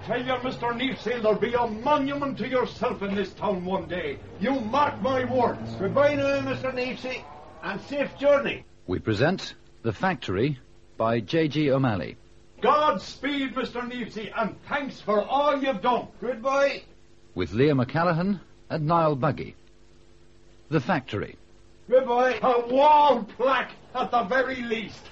tell you, Mr. Neefsale, there'll be a monument to yourself in this town one day. You mark my words. Goodbye now, Mr. Neefsale, and safe journey. We present The Factory by J.G. O'Malley. Godspeed, Mr. Neefsale, and thanks for all you've done. Goodbye. With Leah McCallaghan and Niall Buggy. The Factory. Goodbye. A wall plaque at the very least.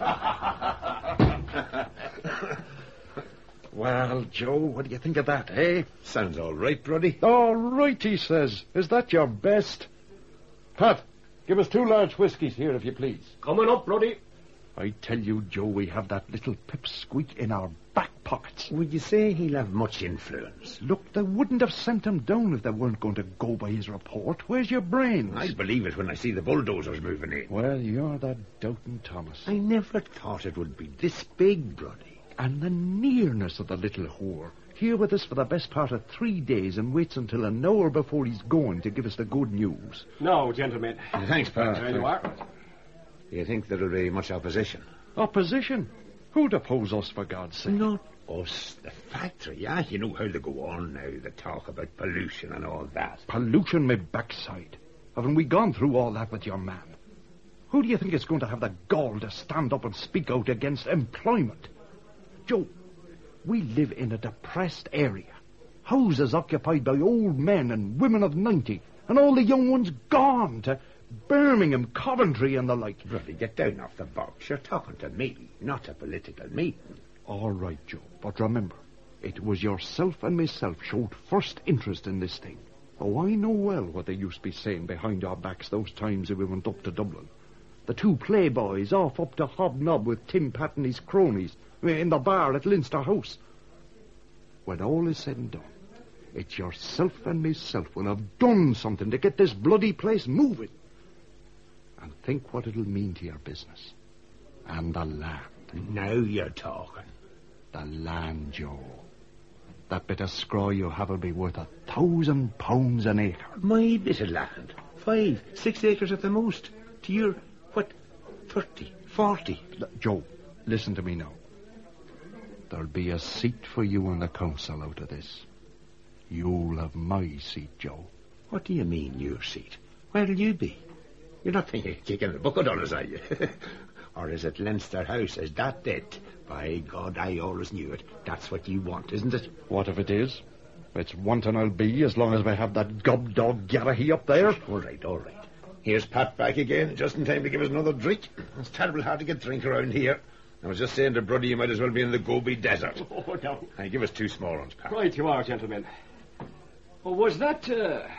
Well, Joe, what do you think of that, eh? Sounds all right, Brody. All right, he says. Is that your best? Pat, give us 2 large whiskies here, if you please. Coming up, Brody. I tell you, Joe, we have that little pipsqueak in our back pockets. Would you say he'll have much influence? Look, they wouldn't have sent him down if they weren't going to go by his report. Where's your brains? I believe it when I see the bulldozers moving in. Well, you're that doubting Thomas. I never thought it would be this big, Brody. And the nearness of the little whore. Here with us for the best part of 3 days and waits until an hour before he's going to give us the good news. No, gentlemen. Thanks, Pat. There you are. Do you think there'll be much opposition? Opposition? Who'd oppose us, for God's sake? Not us, the factory, yeah? You know how they go on now, the talk about pollution and all that. Pollution, my backside. Haven't we gone through all that with your man? Who do you think is going to have the gall to stand up and speak out against employment? Joe, we live in a depressed area. Houses occupied by old men and women of 90, and all the young ones gone to Birmingham, Coventry, and the like. Brother, get down off the box. You're talking to me, not a political meeting. All right, Joe, but remember, it was yourself and myself showed first interest in this thing. Oh, I know well what they used to be saying behind our backs those times that we went up to Dublin. The 2 playboys off up to hobnob with Tim Pat and his cronies in the bar at Leinster House. When all is said and done, it's yourself and myself will have done something to get this bloody place moving. And think what it'll mean to your business. And the land. Now you're talking. The land, Joe. That bit of scraw you have will be worth £1,000 an acre. My bit of land. 5, 6 acres at the most. To your, 30, 40? Joe, listen to me now. There'll be a seat for you in the council out of this. You'll have my seat, Joe. What do you mean, your seat? Where'll you be? You're not thinking of kicking the bucket on us, are you? Or is it Leinster House? Is that it? By God, I always knew it. That's what you want, isn't it? What if it is? It's wanting I'll be as long as we have that gob-dog Garrahy up there. All right. Here's Pat back again, just in time to give us another drink. It's terrible hard to get drink around here. I was just saying to Brody, you might as well be in the Gobi Desert. Oh, no. Hey, give us 2 small ones, Pat. Right you are, gentlemen. Oh, was that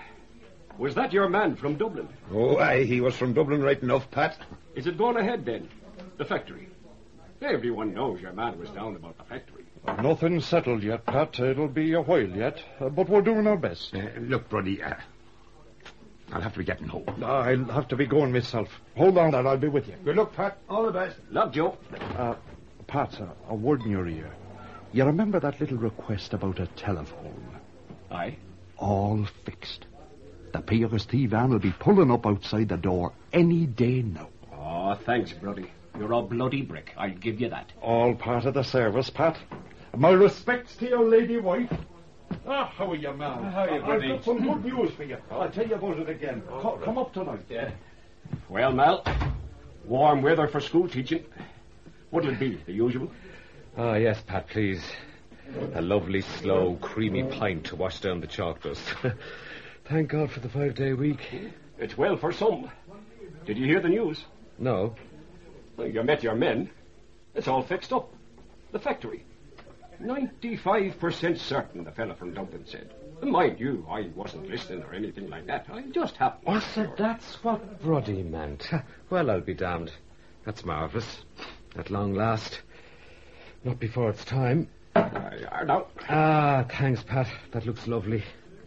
your man from Dublin? Oh, aye, he was from Dublin right enough, Pat. Is it going ahead, then? The factory? Everyone knows your man was down about the factory. Nothing's settled yet, Pat. It'll be a while yet. But we're doing our best. Look, Brody, I'll have to be getting home. I'll have to be going myself. Hold on there, I'll be with you. Good luck, Pat. All the best. Luck, Joe. Pat, a word in your ear. You remember that little request about a telephone? Aye. All fixed. The PRST van will be pulling up outside the door any day now. Oh, thanks, Brody. You're a bloody brick. I'll give you that. All part of the service, Pat. My respects to your lady wife. How are you, man? How are you, Brody? I've got some good news for you. I'll tell you about it again. Come up tonight. Yeah. Well, Mal, warm weather for school teaching. What'll it be, the usual? Ah, yes, Pat, please. A lovely, slow, creamy pint to wash down the chalk dust. Thank God for the 5-day week. It's well for some. Did you hear the news? No. Well, you met your men. It's all fixed up. The factory. 95% certain, the fella from Dublin said. And mind you, I wasn't listening or anything like that. I just happened. Oh, so that's what Brody meant. Well, I'll be damned. That's marvellous. At long last. Not before it's time. Now. Ah, thanks, Pat. That looks lovely.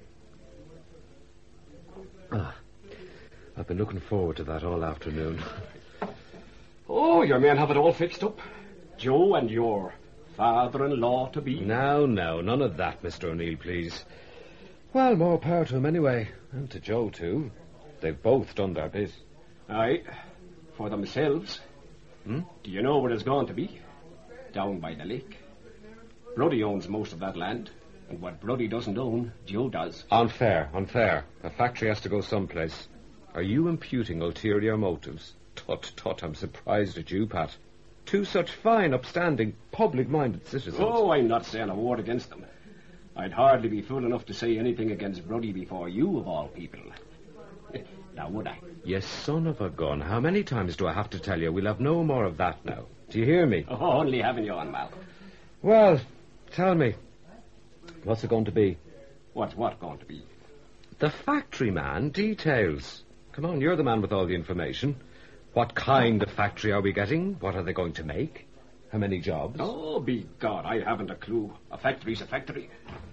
I've been looking forward to that all afternoon. Oh, your men have it all fixed up. Joe and your father-in-law-to-be. No, none of that, Mr. O'Neill, please. Well, more power to him anyway. And to Joe, too. They've both done their bit. Aye, for themselves. Do you know where it's going to be? Down by the lake. Brody owns most of that land. And what Brody doesn't own, Joe does. Unfair. A factory has to go someplace. Are you imputing ulterior motives? Tut, I'm surprised at you, Pat. Two such fine, upstanding, public-minded citizens. Oh, I'm not saying a word against them. I'd hardly be fool enough to say anything against Brody before you, of all people. Now, would I? Yes, son of a gun. How many times do I have to tell you? We'll have no more of that now. Do you hear me? Oh, only having you on, Mal. Well, tell me. What's it going to be? What's what going to be? The factory, man. Details. Come on, you're the man with all the information. What kind of factory are we getting? What are they going to make? How many jobs? Oh, be God, I haven't a clue. A factory's a factory.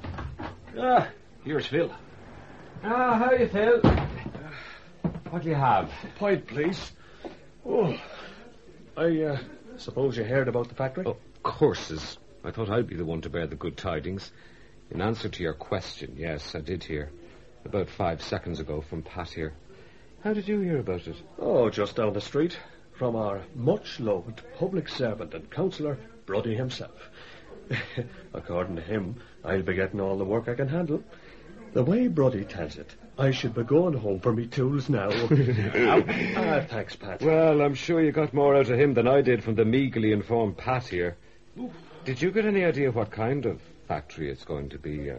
Here's Phil. How are you, Phil? What do you have? Pint, please. Oh, I suppose you heard about the factory? Of courses. I thought I'd be the one to bear the good tidings. In answer to your question, yes, I did hear. About 5 seconds ago from Pat here. How did you hear about it? Oh, just down the street. From our much-loved public servant and councillor, Brody himself. According to him, I'll be getting all the work I can handle. The way Brody tells it, I should be going home for me tools now. Thanks, Pat. Well, I'm sure you got more out of him than I did from the meagerly informed Pat here. Did you get any idea what kind of factory it's going to be?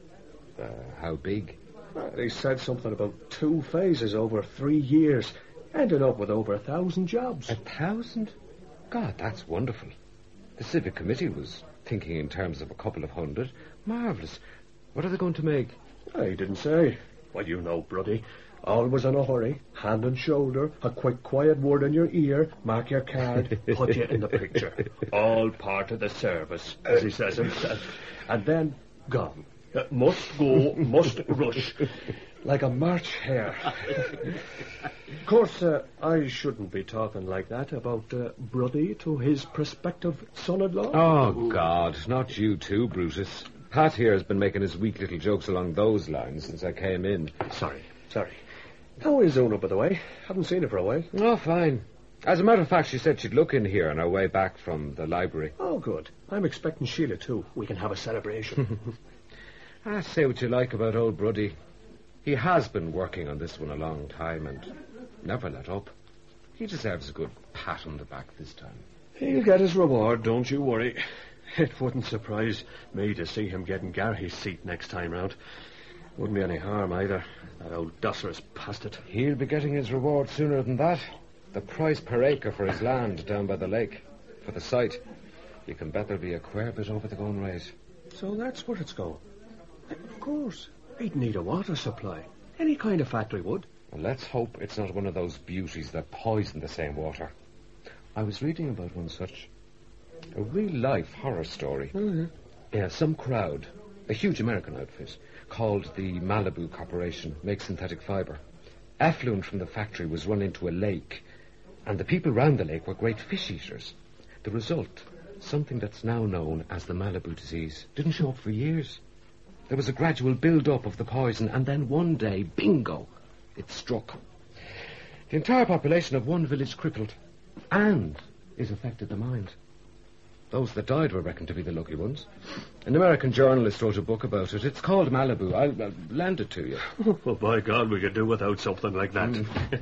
How big? He said something about 2 phases over 3 years, ending up with over 1,000 jobs. 1,000? God, that's wonderful. The Civic Committee was thinking in terms of a couple of hundred. Marvellous. What are they going to make? I didn't say. Well, you know, Brody. Always in a hurry, hand and shoulder, a quick, quiet word in your ear, mark your card, put you in the picture. All part of the service, as he says himself. And then, gone. Must go, must rush. Like a March hare. Of course, I shouldn't be talking like that about Brody to his prospective son-in-law. Oh, God, not you too, Brutus. Pat here has been making his weak little jokes along those lines since I came in. Sorry. How is Una, by the way? Haven't seen her for a while. Oh, fine. As a matter of fact, she said she'd look in here on our way back from the library. Oh, good. I'm expecting Sheila, too. We can have a celebration. Say what you like about old Brody. He has been working on this one a long time and never let up. He deserves a good pat on the back this time. He'll get his reward, don't you worry. It wouldn't surprise me to see him getting Garry's seat next time round. Wouldn't be any harm either. That old dusser has passed it. He'll be getting his reward sooner than that. The price per acre for his land down by the lake. For the site. You can bet there'll be a queer bit over the going rate. So that's where it's going. Of course. He'd need a water supply. Any kind of factory would. Well, let's hope it's not one of those beauties that poison the same water. I was reading about one such. A real-life horror story. Mm-hmm. Yeah, some crowd, a huge American outfit, called the Malibu Corporation, makes synthetic fibre. Effluent from the factory was run into a lake, and the people round the lake were great fish eaters. The result, something that's now known as the Malibu disease, didn't show up for years. There was a gradual build-up of the poison, and then one day, bingo, it struck. The entire population of one village crippled, and it affected the mind. Those that died were reckoned to be the lucky ones. An American journalist wrote a book about it. It's called Malibu. I'll lend it to you. Well, by God, we could do without something like that.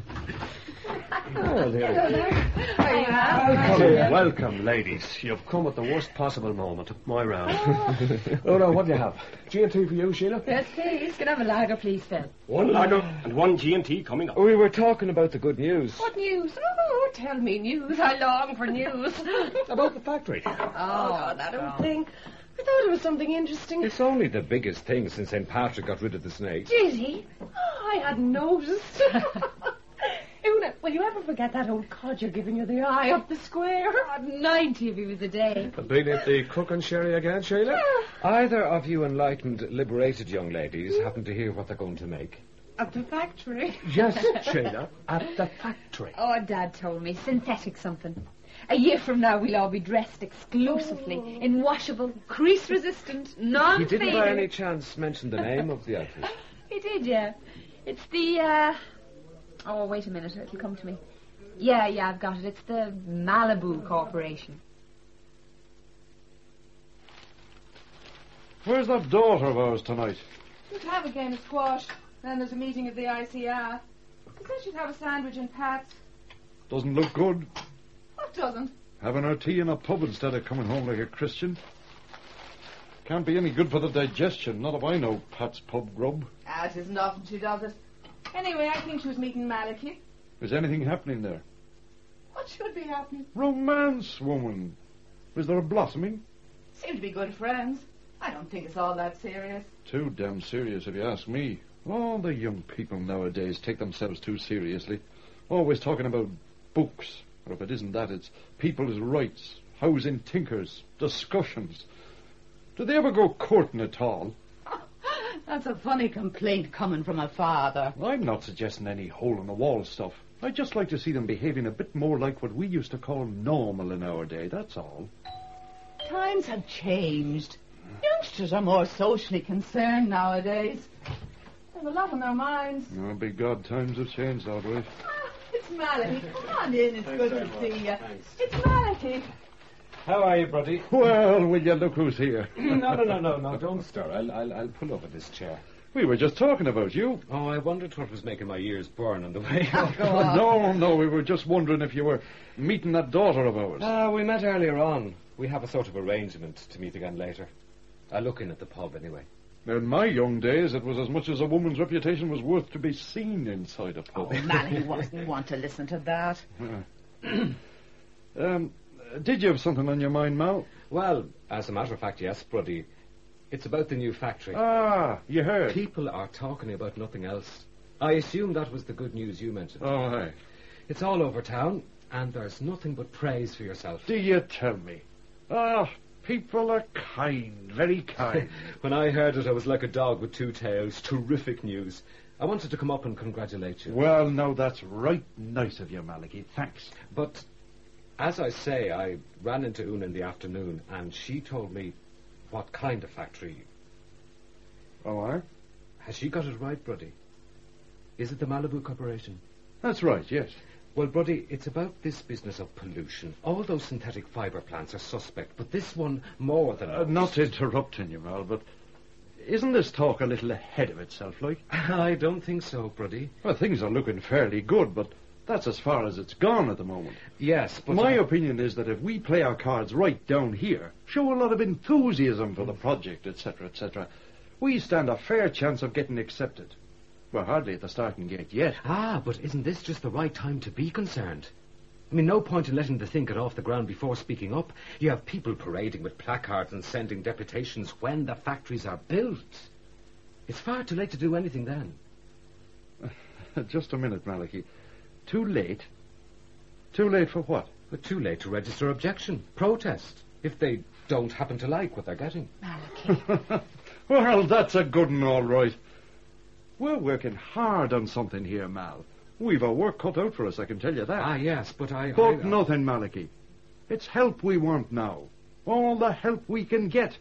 Oh, there we go. Welcome, ladies. You've come at the worst possible moment. My round. Oh, no, what do you have? G&T for you, Sheila? Yes, please. Can I have a lager, please, Phil? One lager and one G&T coming up. We were talking about the good news. What news? Oh, tell me news. I long for news. About the factory. Oh, that old thing. I thought it was something interesting. It's only the biggest thing since St. Patrick got rid of the snake. Did he? Oh, I hadn't noticed. Una, will you ever forget that old codger giving you the eye up the square? 90 if he was a day. Been at the cook and sherry again, Sheila? Either of you enlightened, liberated young ladies happen to hear what they're going to make? At the factory? Yes, Sheila, at the factory. Oh, Dad told me. Synthetic something. A year from now, we'll all be dressed exclusively in washable, crease-resistant, non-fading... He didn't by any chance mention the name of the outfit? He did, yeah. It's the, Oh, wait a minute. It'll come to me. Yeah, I've got it. It's the Malibu Corporation. Where's that daughter of ours tonight? She'd have a game of squash. Then there's a meeting of the ICR. She said she'd have a sandwich in Pat's. Doesn't look good. What doesn't? Having her tea in a pub instead of coming home like a Christian. Can't be any good for the digestion, not if I know Pat's pub grub. It isn't often she does it. Anyway, I think she was meeting Malachi. Is anything happening there? What should be happening? Romance, woman. Is there a blossoming? Seem to be good friends. I don't think it's all that serious. Too damn serious, if you ask me. All the young people nowadays take themselves too seriously. Always talking about books. Or if it isn't that, it's people's rights, housing tinkers, discussions. Do they ever go courting at all? That's a funny complaint coming from a father. I'm not suggesting any hole-in-the-wall stuff. I'd just like to see them behaving a bit more like what we used to call normal in our day, that's all. Times have changed. Youngsters are more socially concerned nowadays. They have a lot on their minds. Oh, by God, times have changed, all right. It's Malachi. Come on in, it's good to see you. It's Malachi. How are you, Brody? Well, will you look who's here? No, don't stir. I'll pull over this chair. We were just talking about you. Oh, I wondered what was making my ears burn on the way up. No, we were just wondering if you were meeting that daughter of ours. We met earlier on. We have a sort of arrangement to meet again later. I'll look in at the pub anyway. In my young days, it was as much as a woman's reputation was worth to be seen inside a pub. Oh, Mallory wasn't want to listen to that. Did you have something on your mind, Mal? Well, as a matter of fact, yes, Brody. It's about the new factory. Ah, you heard. People are talking about nothing else. I assume that was the good news you mentioned. Oh, hi. It's all over town, and there's nothing but praise for yourself. Do you tell me? Ah, people are kind, very kind. When I heard it, I was like a dog with two tails. Terrific news. I wanted to come up and congratulate you. Well, no, that's right nice of you, Malachi. Thanks. But, as I say, I ran into Una in the afternoon, and she told me what kind of factory. Oh, I? Has she got it right, Brody? Is it the Malibu Corporation? That's right, yes. Well, Brody, it's about this business of pollution. All those synthetic fibre plants are suspect, but this one more than most. Not interrupting you, Mal, but isn't this talk a little ahead of itself, like? I don't think so, Brody. Well, things are looking fairly good, but that's as far as it's gone at the moment. Yes, but my opinion is that if we play our cards right down here, show a lot of enthusiasm for the project, etc., we stand a fair chance of getting accepted. We're hardly at the starting gate yet. But isn't this just the right time to be concerned? I mean, no point in letting the thing get off the ground before speaking up. You have people parading with placards and sending deputations when the factories are built. It's far too late to do anything then. Just a minute, Malachi. Too late? Too late for what? But too late to register objection, protest, if they don't happen to like what they're getting. Malachi. Well, that's a good one, all right. We're working hard on something here, Mal. We've our work cut out for us, I can tell you that. Yes, but But nothing, Malachi. It's help we want now. All the help we can get.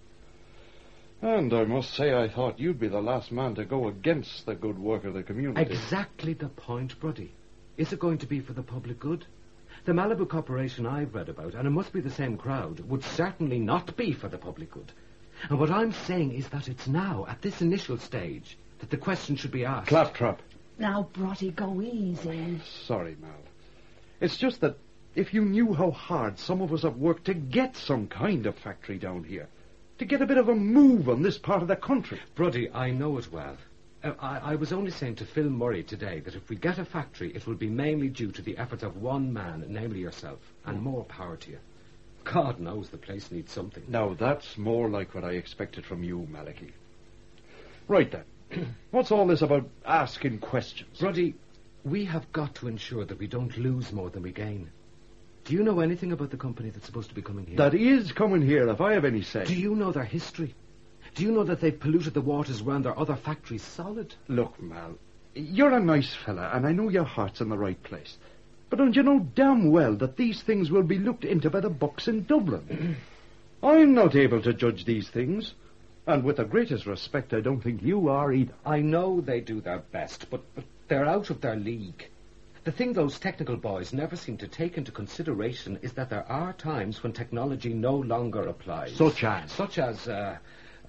And I must say I thought you'd be the last man to go against the good work of the community. Exactly the point, Brody. Is it going to be for the public good? The Malibu Corporation I've read about, and it must be the same crowd, would certainly not be for the public good. And what I'm saying is that it's now, at this initial stage, that the question should be asked. Claptrap. Now, Brody, go easy. Sorry, Mal. It's just that if you knew how hard some of us have worked to get some kind of factory down here, to get a bit of a move on this part of the country. Brody, I know it well. I was only saying to Phil Murray today that if we get a factory, it will be mainly due to the efforts of one man, namely yourself, and more power to you. God knows the place needs something. Now, that's more like what I expected from you, Malachi. Right then. What's all this about asking questions? Brody, we have got to ensure that we don't lose more than we gain. Do you know anything about the company that's supposed to be coming here? That is coming here, if I have any say. Do you know their history? Do you know that they've polluted the waters around their other factories solid? Look, Mal, you're a nice fella, and I know your heart's in the right place. But don't you know damn well that these things will be looked into by the bucks in Dublin? I'm not able to judge these things. And with the greatest respect, I don't think you are either. I know they do their best, but they're out of their league. The thing those technical boys never seem to take into consideration is that there are times when technology no longer applies. Such as? Such as,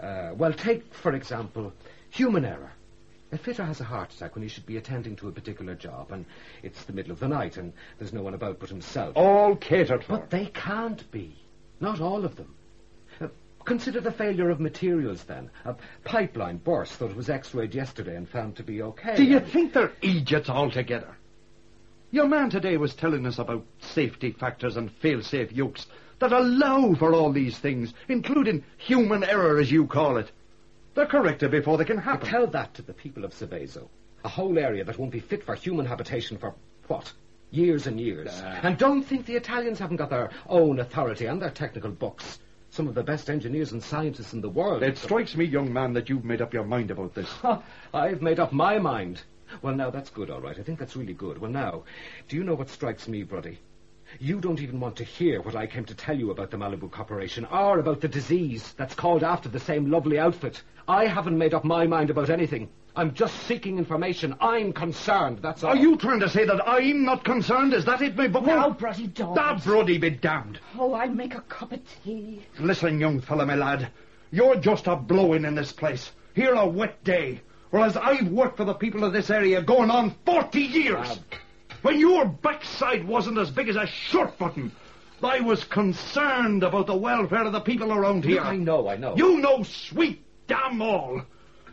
Well, take, for example, human error. A fitter has a heart attack when he should be attending to a particular job, and it's the middle of the night, and there's no one about but himself. All catered for. But they can't be. Not all of them. Consider the failure of materials, then. A pipeline burst, though it was x-rayed yesterday and found to be okay. Do you think they're idiots altogether? Your man today was telling us about safety factors and fail-safe yokes that allow for all these things, including human error, as you call it. They're corrected before they can happen. Tell that to the people of Seveso. A whole area that won't be fit for human habitation for, what, years and years. And don't think the Italians haven't got their own authority and their technical books. Some of the best engineers and scientists in the world. It strikes me, young man, that you've made up your mind about this. I've made up my mind. Well, now, that's good, all right. I think that's really good. Well, now, do you know what strikes me, Brody? You don't even want to hear what I came to tell you about the Malibu Corporation, or about the disease that's called after the same lovely outfit. I haven't made up my mind about anything. I'm just seeking information. I'm concerned, that's all. Are you trying to say that I'm not concerned? Is that it, my bucko? Now, Brody, don't. That Brody be damned. Oh, I'll make a cup of tea. Listen, young fella, my lad. You're just a blowing in this place. Here a wet day. Whereas I've worked for the people of this area going on 40 years. When your backside wasn't as big as a short button, I was concerned about the welfare of the people around here. I know. You know sweet damn all.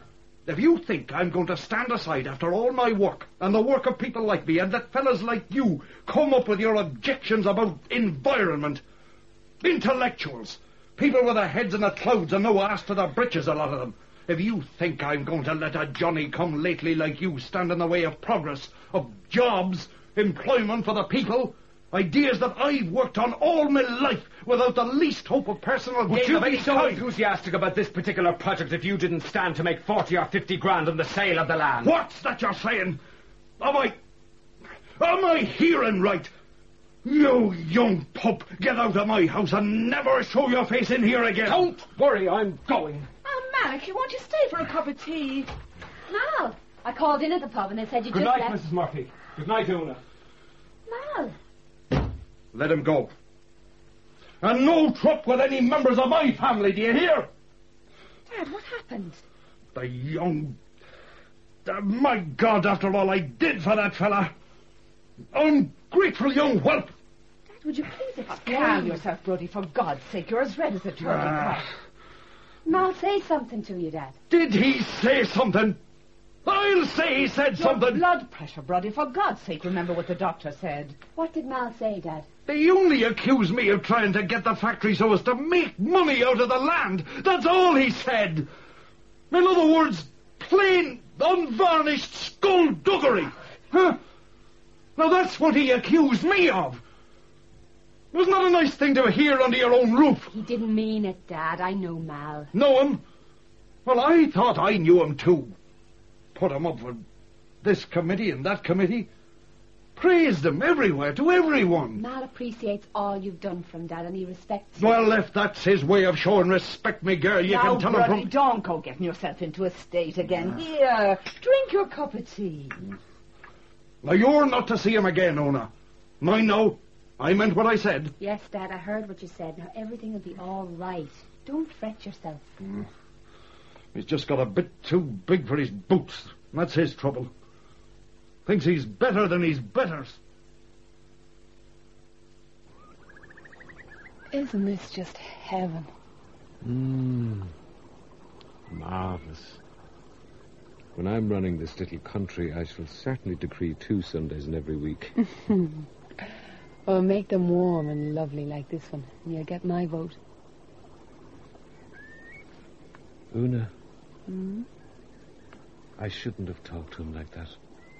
If you think I'm going to stand aside after all my work and the work of people like me and that fellas like you come up with your objections about environment, intellectuals, people with their heads in the clouds and no ass to their britches, a lot of them, if you think I'm going to let a Johnny come lately like you stand in the way of progress, of jobs, employment for the people, ideas that I've worked on all my life without the least hope of personal gain of any kind. Would you be so enthusiastic about this particular project if you didn't stand to make 40 or 50 grand on the sale of the land? What's that you're saying? Am I hearing right? You young pup, get out of my house and never show your face in here again. Don't worry, I'm going. Oh, Malachy, won't you stay for a cup of tea? Mal, I called in at the pub and they said you Good just night, left. Mrs. Murphy. Good night, Una. Mal. Let him go. And no truck with any members of my family, do you hear? Dad, what happened? The young... my God, after all I did for that fella. Ungrateful young whelp. Dad, would you please explain? Calm yourself, Brody, for God's sake. You're as red as a turkey cock. Mal, say something to you, Dad. Did he say something? I'll say he said Your something. blood pressure, Brody, for God's sake, remember what the doctor said. What did Mal say, Dad? They only accuse me of trying to get the factory so as to make money out of the land. That's all he said. In other words, plain, unvarnished skullduggery. Huh? Now that's what he accused me of. It was not a nice thing to hear under your own roof. He didn't mean it, Dad. I know Mal. Know him? Well, I thought I knew him too. Put him up for this committee and that committee. Praised him everywhere, to everyone. Mal appreciates all you've done for him, Dad, and he respects Well, if that's his way of showing respect, me girl, you now, can tell Brody, him from... don't go getting yourself into a state again. Here, drink your cup of tea. Now, you're not to see him again, Ona. Mind now, I meant what I said. Yes, Dad, I heard what you said. Now, everything will be all right. Don't fret yourself. He's just got a bit too big for his boots. That's his trouble. Thinks he's better than his betters. Isn't this just heaven? Marvellous. When I'm running this little country, I shall certainly decree 2 Sundays in every week. Oh, make them warm and lovely like this one, and you'll get my vote. Una, I shouldn't have talked to him like that.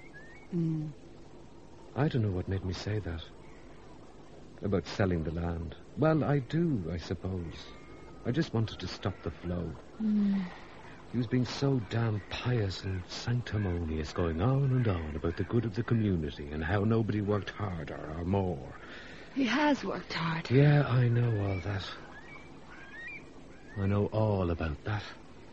I don't know what made me say that. About selling the land. Well, I do, I suppose. I just wanted to stop the flow. He was being so damn pious and sanctimonious, going on and on about the good of the community and how nobody worked harder or more. He has worked hard. Yeah, I know all that. I know all about that.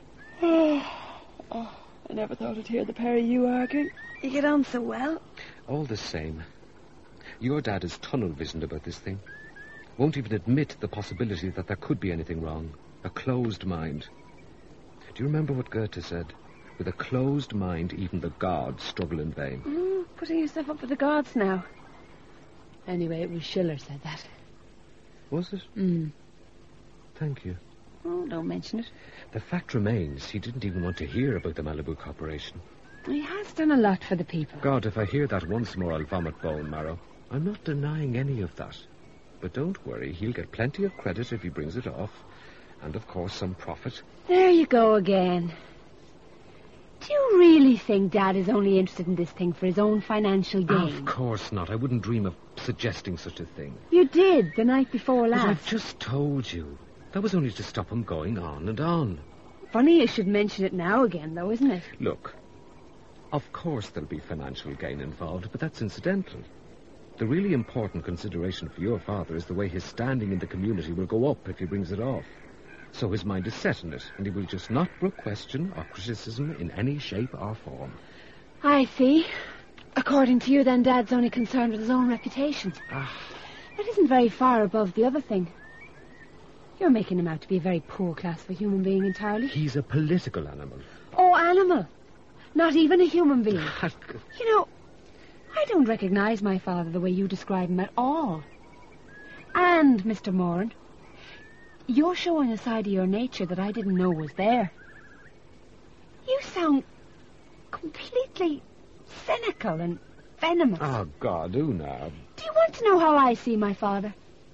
Oh, I never thought I'd hear the pair of you arguing. You get on so well. All the same, your dad is tunnel-visioned about this thing. Won't even admit the possibility that there could be anything wrong. A closed mind. Do you remember what Goethe said? With a closed mind, even the gods struggle in vain. Putting yourself up for the gods now. Anyway, it was Schiller said that. Was it? Thank you. Oh, don't mention it. The fact remains, he didn't even want to hear about the Malibu Corporation. He has done a lot for the people. God, if I hear that once more, I'll vomit bone marrow. I'm not denying any of that. But don't worry, he'll get plenty of credit if he brings it off. And, of course, some profit. There you go again. Do you really think Dad is only interested in this thing for his own financial gain? Of course not. I wouldn't dream of suggesting such a thing. You did the night before last. But I've just told you. That was only to stop him going on and on. Funny you should mention it now again, though, isn't it? Look, of course there'll be financial gain involved, but that's incidental. The really important consideration for your father is the way his standing in the community will go up if he brings it off. So his mind is set on it, and he will just not brook question or criticism in any shape or form. I see. According to you, then, Dad's only concerned with his own reputation. That isn't very far above the other thing. You're making him out to be a very poor class of a human being entirely. He's a political animal. Oh, animal. Not even a human being. You know, I don't recognize my father the way you describe him at all. And, Mr. Moran, you're showing a side of your nature that I didn't know was there. You sound completely cynical and venomous. Oh, God, Una. Do you want to know how I see my father?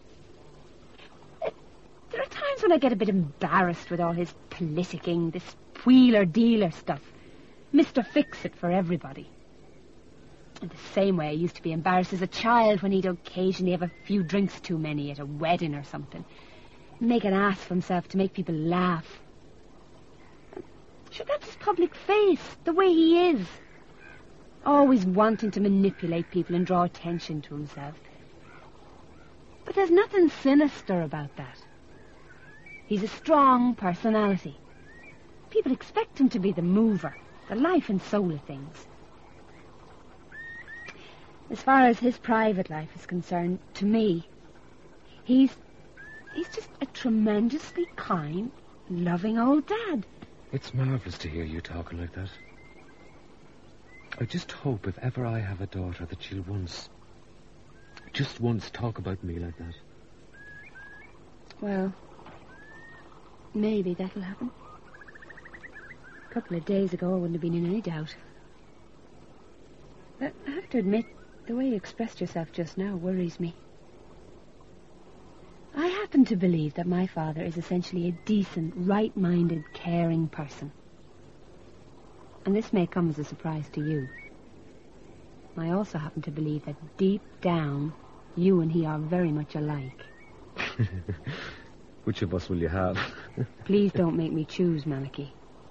There are times when I get a bit embarrassed with all his politicking, this wheeler-dealer stuff. Mr. Fix-It for everybody. In the same way I used to be embarrassed as a child when he'd occasionally have a few drinks too many at a wedding or something. Make an ass of himself to make people laugh. Sure, that's his public face, the way he is. Always wanting to manipulate people and draw attention to himself. But there's nothing sinister about that. He's a strong personality. People expect him to be the mover, the life and soul of things. As far as his private life is concerned, to me, he's just a tremendously kind, loving old dad. It's marvellous to hear you talking like that. I just hope if ever I have a daughter that she'll just once talk about me like that. Well, maybe that'll happen. A couple of days ago I wouldn't have been in any doubt. But I have to admit, the way you expressed yourself just now worries me. I happen to believe that my father is essentially a decent, right-minded, caring person. And this may come as a surprise to you. I also happen to believe that deep down, you and he are very much alike. Which of us will you have? Please don't make me choose, Malachy.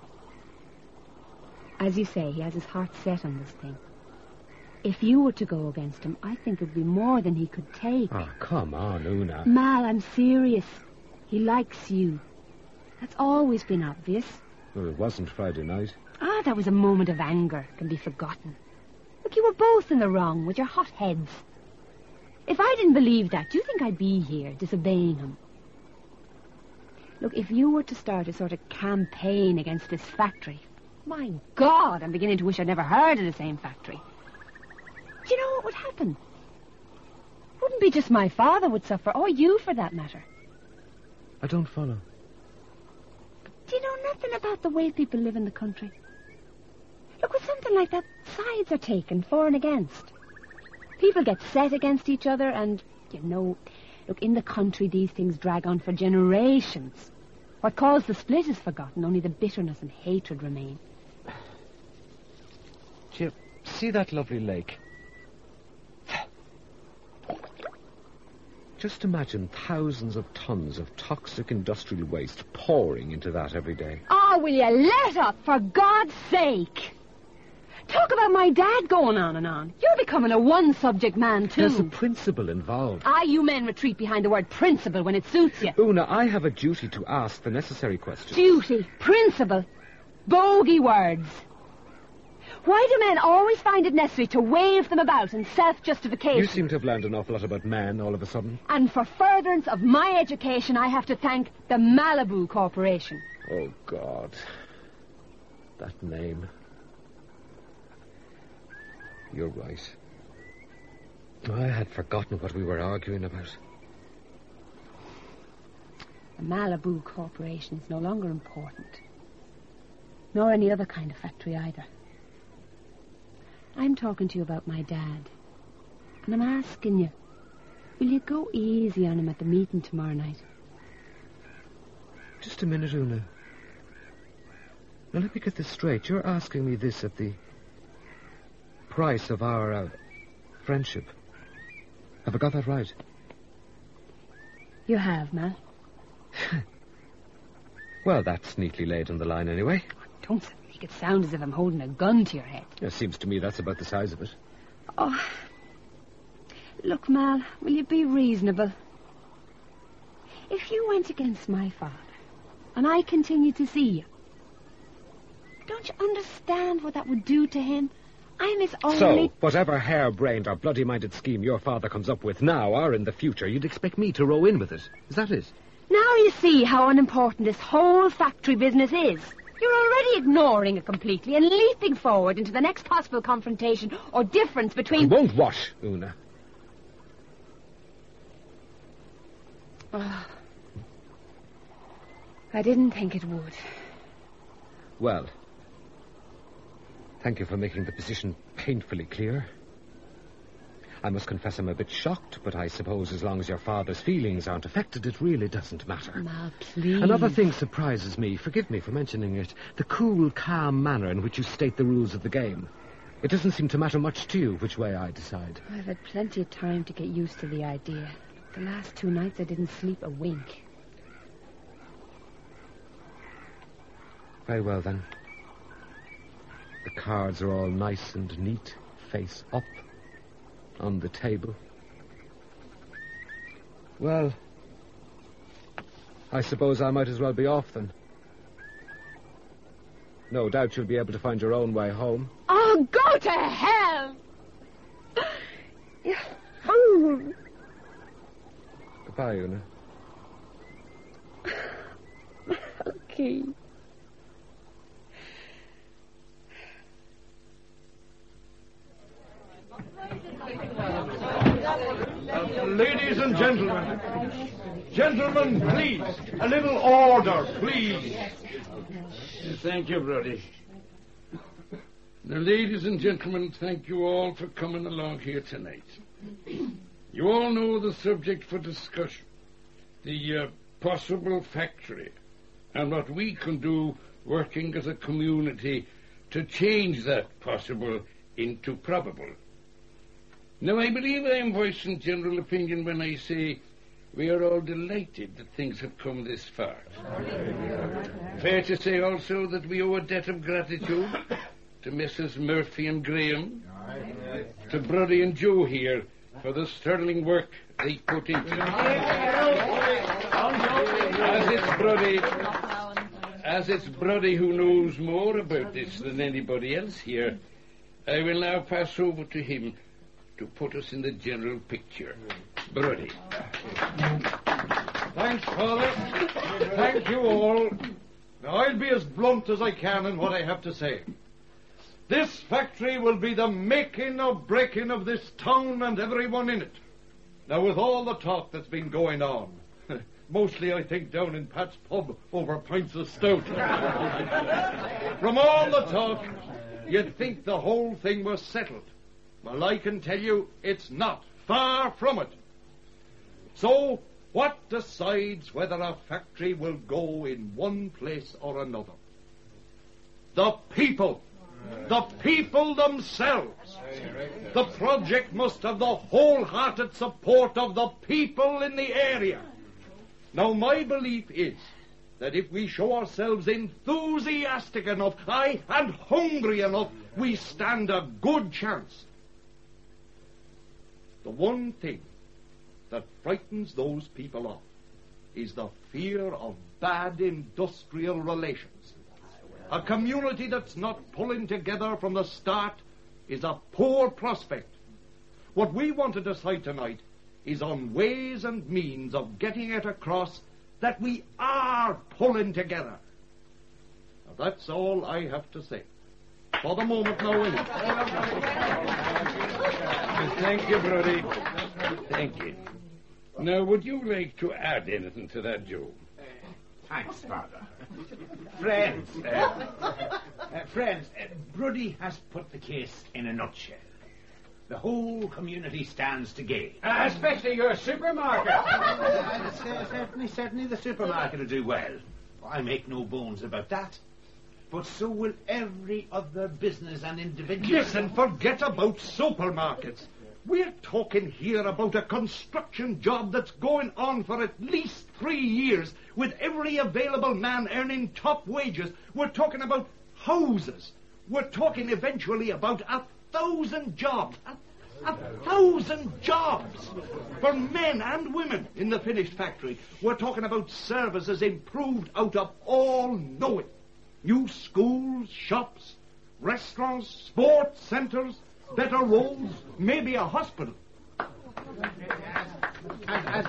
As you say, he has his heart set on this thing. If you were to go against him, I think it would be more than he could take. Oh, come on, Una. Mal, I'm serious. He likes you. That's always been obvious. Well, it wasn't Friday night. That was a moment of anger. Can be forgotten. Look, you were both in the wrong with your hot heads. If I didn't believe that, do you think I'd be here disobeying him? Look, if you were to start a sort of campaign against this factory, my God, I'm beginning to wish I'd never heard of the same factory. Do you know what would happen? It wouldn't be just my father would suffer, or you for that matter. I don't follow. But do you know nothing about the way people live in the country? Look, with something like that, sides are taken for and against. People get set against each other and, look, in the country these things drag on for generations. What caused the split is forgotten, only the bitterness and hatred remain. Do you see that lovely lake? Just imagine thousands of tons of toxic industrial waste pouring into that every day. Oh, will you let up, for God's sake? Talk about my dad going on and on. You're becoming a one-subject man, too. There's a principle involved. You men retreat behind the word principle when it suits you. Una, I have a duty to ask the necessary questions. Duty, principle, bogey words. Why do men always find it necessary to wave them about in self-justification? You seem to have learned an awful lot about men all of a sudden. And for furtherance of my education, I have to thank the Malibu Corporation. Oh, God. That name. You're right. I had forgotten what we were arguing about. The Malibu Corporation is no longer important. Nor any other kind of factory either. I'm talking to you about my dad. And I'm asking you, will you go easy on him at the meeting tomorrow night? Just a minute, Una. Now, let me get this straight. You're asking me this at the price of our friendship. Have I got that right? You have, Mal. Well, that's neatly laid on the line anyway. Don't make it sound as if I'm holding a gun to your head. It seems to me that's about the size of it. Oh, look, Mal, will you be reasonable? If you went against my father, and I continued to see you, don't you understand what that would do to him? I'm his only... So, whatever harebrained or bloody-minded scheme your father comes up with now or in the future, you'd expect me to row in with it. Is that it? Now you see how unimportant this whole factory business is. You're already ignoring it completely and leaping forward into the next possible confrontation or difference between... It won't wash, Una. Oh, I didn't think it would. Well, thank you for making the position painfully clear. I must confess I'm a bit shocked, but I suppose as long as your father's feelings aren't affected, it really doesn't matter. Ma, please. Another thing surprises me, forgive me for mentioning it, the cool, calm manner in which you state the rules of the game. It doesn't seem to matter much to you which way I decide. I've had plenty of time to get used to the idea. The last 2 nights I didn't sleep a wink. Very well, then. The cards are all nice and neat, face up, on the table. Well, I suppose I might as well be off, then. No doubt you'll be able to find your own way home. Oh, go to hell! You fool! Goodbye, Una. Okay. Ladies and gentlemen. Gentlemen, please. A little order, please. Thank you, Brody. Now, ladies and gentlemen, thank you all for coming along here tonight. You all know the subject for discussion, the possible factory, and what we can do working as a community to change that possible into probable. Now, I believe I am voicing general opinion when I say we are all delighted that things have come this far. Fair to say also that we owe a debt of gratitude to Messrs. Murphy and Graham, to Brody and Joe here for the sterling work they put into it. As it's Brody who knows more about this than anybody else here, I will now pass over to him to put us in the general picture. Brody. Thanks, Father. Thank you all. Now, I'll be as blunt as I can in what I have to say. This factory will be the making or breaking of this town and everyone in it. Now, with all the talk that's been going on, mostly, I think, down in Pat's pub over pints of stout. From all the talk, you'd think the whole thing was settled. Well, I can tell you it's not. Far from it. So, what decides whether a factory will go in one place or another? The people. The people themselves. The project must have the wholehearted support of the people in the area. Now, my belief is that if we show ourselves enthusiastic enough, aye, and hungry enough, we stand a good chance. The one thing that frightens those people off is the fear of bad industrial relations. A community that's not pulling together from the start is a poor prospect. What we want to decide tonight is on ways and means of getting it across that we are pulling together. That's all I have to say. For the moment now, anyway. Thank you, Brody. Thank you. Now, would you like to add anything to that, Joe? Thanks, Father. Friends, Brody has put the case in a nutshell. The whole community stands to gain. Especially your supermarket. Certainly the supermarket will do well. I make no bones about that. But so will every other business and individual. Listen, forget about supermarkets. We're talking here about a construction job that's going on for at least 3 years, with every available man earning top wages. We're talking about houses. We're talking eventually about 1,000 jobs. 1,000 jobs for men and women in the finished factory. We're talking about services improved out of all knowing. New schools, shops, restaurants, sports centres, better roads, maybe a hospital. As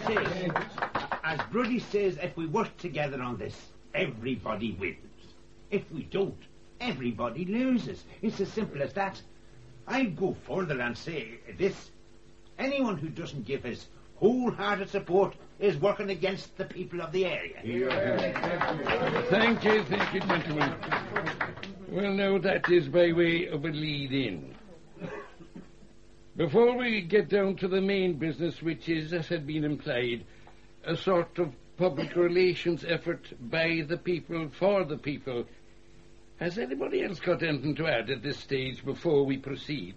Brody says, if we work together on this, everybody wins. If we don't, everybody loses. It's as simple as that. I'd go further and say this. Anyone who doesn't give his wholehearted support is working against the people of the area. Thank you, gentlemen. Well, now that is by way of a lead-in. Before we get down to the main business, which is, as had been implied, a sort of public relations effort by the people for the people, has anybody else got anything to add at this stage before we proceed?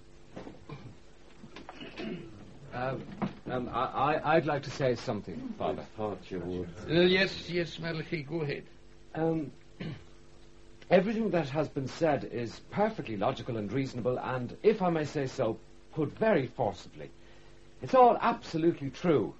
I'd like to say something, Father. I thought you would. Yes, Malachi, go ahead. Everything that has been said is perfectly logical and reasonable, and, if I may say so, put very forcibly. It's all absolutely true,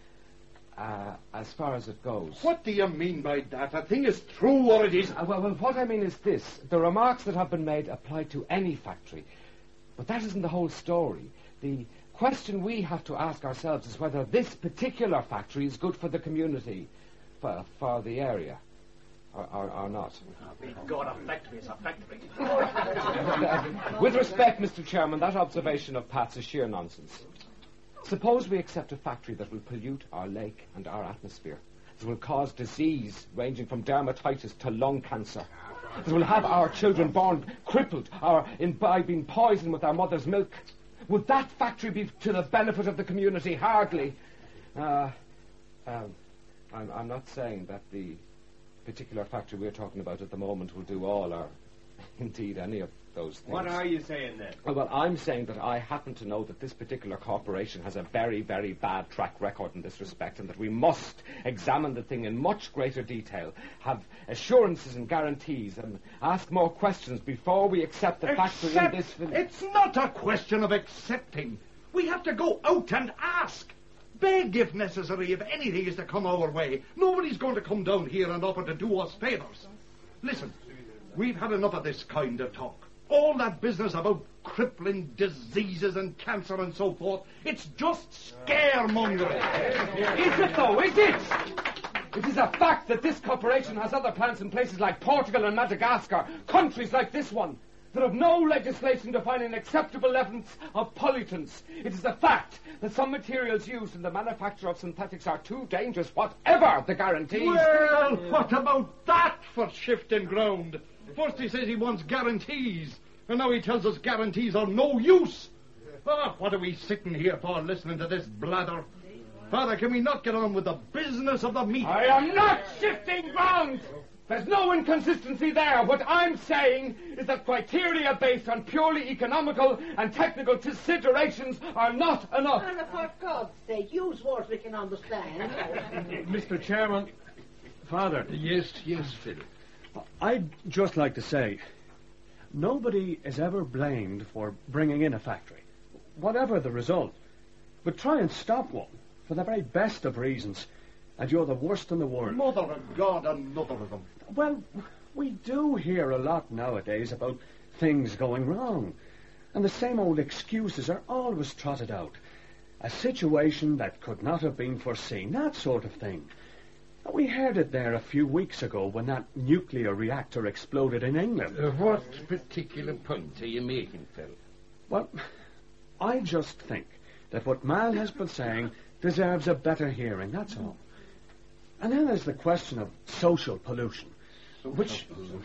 as far as it goes. What do you mean by that? A thing is true or it isn't? Well, what I mean is this. The remarks that have been made apply to any factory. But that isn't the whole story. The question we have to ask ourselves is whether this particular factory is good for the community, for the area, or not. God, a factory is a factory. With respect, Mr. Chairman, that observation of Pat's is sheer nonsense. Suppose we accept a factory that will pollute our lake and our atmosphere, that will cause disease ranging from dermatitis to lung cancer, that will have our children born crippled or imbibing poison with our mother's milk. Would that factory be to the benefit of the community? Hardly. I'm not saying that the particular factory we're talking about at the moment will do all or indeed any of those things. What are you saying then? Well, I'm saying that I happen to know that this particular corporation has a very, very bad track record in this respect, and that we must examine the thing in much greater detail, have assurances and guarantees, and ask more questions before we accept the factory in this... It's not a question of accepting. We have to go out and ask. Beg, if necessary, if anything is to come our way. Nobody's going to come down here and offer to do us favours. Listen, we've had enough of this kind of talk. All that business about crippling diseases and cancer and so forth, it's just scaremongering. Is it, though? Is it? It is a fact that this corporation has other plants in places like Portugal and Madagascar, countries like this one, that have no legislation defining acceptable levels of pollutants. It is a fact that some materials used in the manufacture of synthetics are too dangerous, whatever the guarantees. Well, what about that for shifting ground? First he says he wants guarantees, and now he tells us guarantees are no use. What are we sitting here for, listening to this blather? Father, can we not get on with the business of the meeting? I am not shifting ground! There's no inconsistency there. What I'm saying is that criteria based on purely economical and technical considerations are not enough. And for God's sake, use words we can understand. Mr. Chairman, Father. Yes, Philip. I'd just like to say, nobody is ever blamed for bringing in a factory, whatever the result. But try and stop one, for the very best of reasons, and you're the worst in the world. Mother of God, another of them. Well, we do hear a lot nowadays about things going wrong, and the same old excuses are always trotted out. A situation that could not have been foreseen, that sort of thing. We heard it there a few weeks ago when that nuclear reactor exploded in England. What particular point are you making, Phil? Well, I just think that what Mal has been saying deserves a better hearing, that's all. And then there's the question of social pollution, which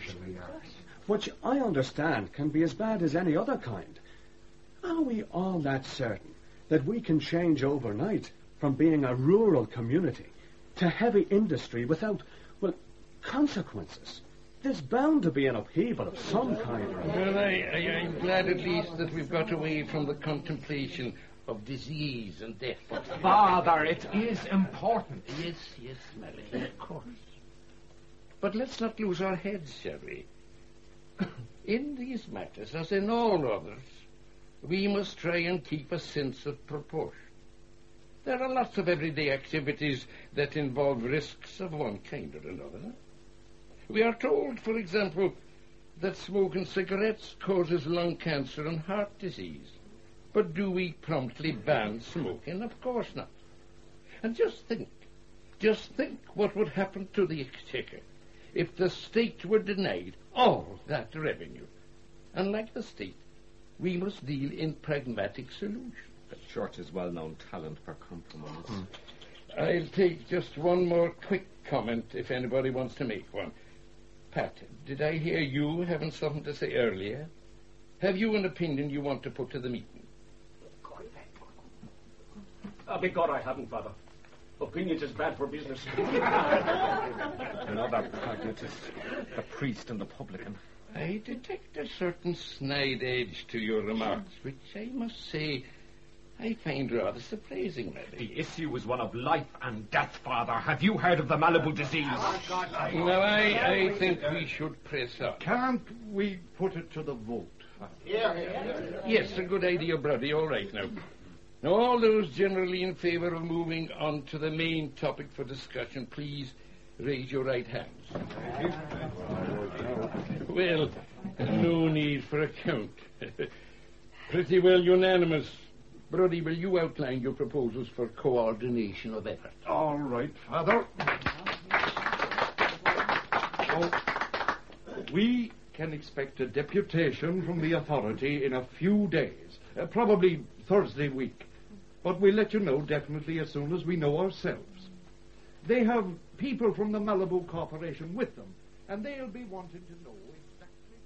I understand can be as bad as any other kind. Are we all that certain that we can change overnight from being a rural community to heavy industry without, well, consequences? There's bound to be an upheaval of some kind or other. Well, I'm glad at least that we've got away from the contemplation of disease and death. Father, it is important. Yes, Melly, of course. But let's not lose our heads, shall we? In these matters, as in all others, we must try and keep a sense of proportion. There are lots of everyday activities that involve risks of one kind or another. We are told, for example, that smoking cigarettes causes lung cancer and heart disease. But do we promptly ban smoking? Of course not. And just think what would happen to the exchequer if the state were denied all that revenue. And like the state, we must deal in pragmatic solutions. The Church's well-known talent for compromise. I'll take just one more quick comment if anybody wants to make one. Pat, did I hear you having something to say earlier? Have you an opinion you want to put to the meeting? Be God I haven't, Father. Opinions is bad for business. Another pragmatist, the priest and the publican. I detect a certain snide edge to your remarks, which I must say I find rather surprising, Melly. The issue is one of life and death, Father. Have you heard of the Malibu disease? Now, I think we should press on. Can't we put it to the vote? Yes, a good idea, Brody. All right, now. Now, all those generally in favour of moving on to the main topic for discussion, please raise your right hands. Well, no need for a count. Pretty well unanimous. Brody, will you outline your proposals for coordination of effort? All right, Father. So, we can expect a deputation from the authority in a few days, probably Thursday week. But we'll let you know definitely as soon as we know ourselves. They have people from the Malibu Corporation with them, and they'll be wanting to know exactly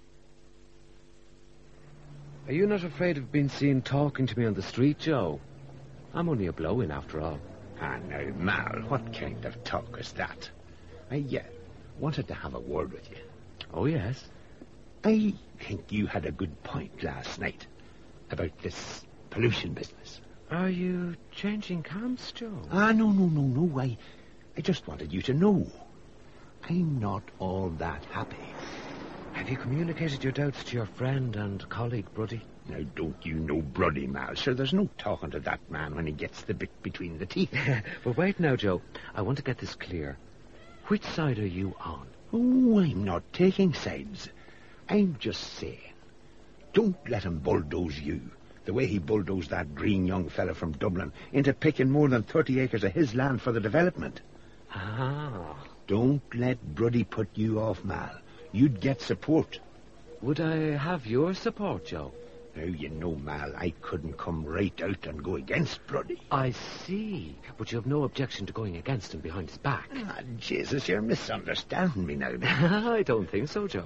what... Are you not afraid of being seen talking to me on the street, Joe? I'm only a blow-in after all. Ah, now, Mal, what kind of talk is that? I wanted to have a word with you. Oh, yes? I think you had a good point last night about this pollution business. Are you changing camps, Joe? No. I just wanted you to know. I'm not all that happy. Have you communicated your doubts to your friend and colleague, Brody? Now, don't you know Brody, Mal? Sure, there's no talking to that man when he gets the bit between the teeth. But wait now, Joe. I want to get this clear. Which side are you on? Oh, I'm not taking sides. I'm just saying, don't let him bulldoze you the way he bulldozed that green young fella from Dublin into picking more than 30 acres of his land for the development. Ah. Don't let Brody put you off, Mal. You'd get support. Would I have your support, Joe? Now, you know, Mal, I couldn't come right out and go against Brody. I see. But you have no objection to going against him behind his back. Ah, Jesus, you're misunderstanding me now. I don't think so, Joe.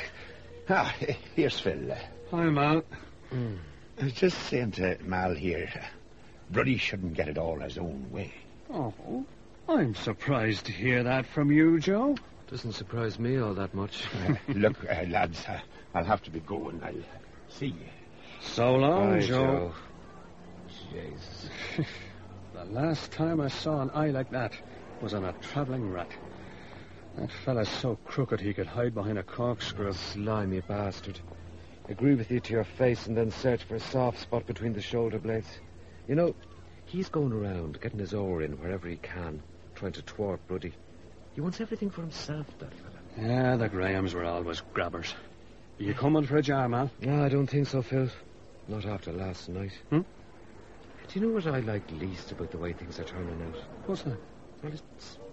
Here's Phil. Hi, Mal. I was just saying to Mal here, Brody shouldn't get it all his own way. Oh, I'm surprised to hear that from you, Joe. Doesn't surprise me all that much. Look, lads, I'll have to be going. I'll see you. So long, Bye, Joe. Jesus. The last time I saw an eye like that was on a travelling rat. That fella's so crooked he could hide behind a corkscrew. Slimy bastard. Agree with you to your face and then search for a soft spot between the shoulder blades. You know, he's going around, getting his oar in wherever he can, trying to thwart Brody. He wants everything for himself, that fella. Yeah, the Grahams were always grabbers. Are you coming for a jar, Mal? No, I don't think so, Phil. Not after last night. Do you know what I like least about the way things are turning out? What's that? Well, it's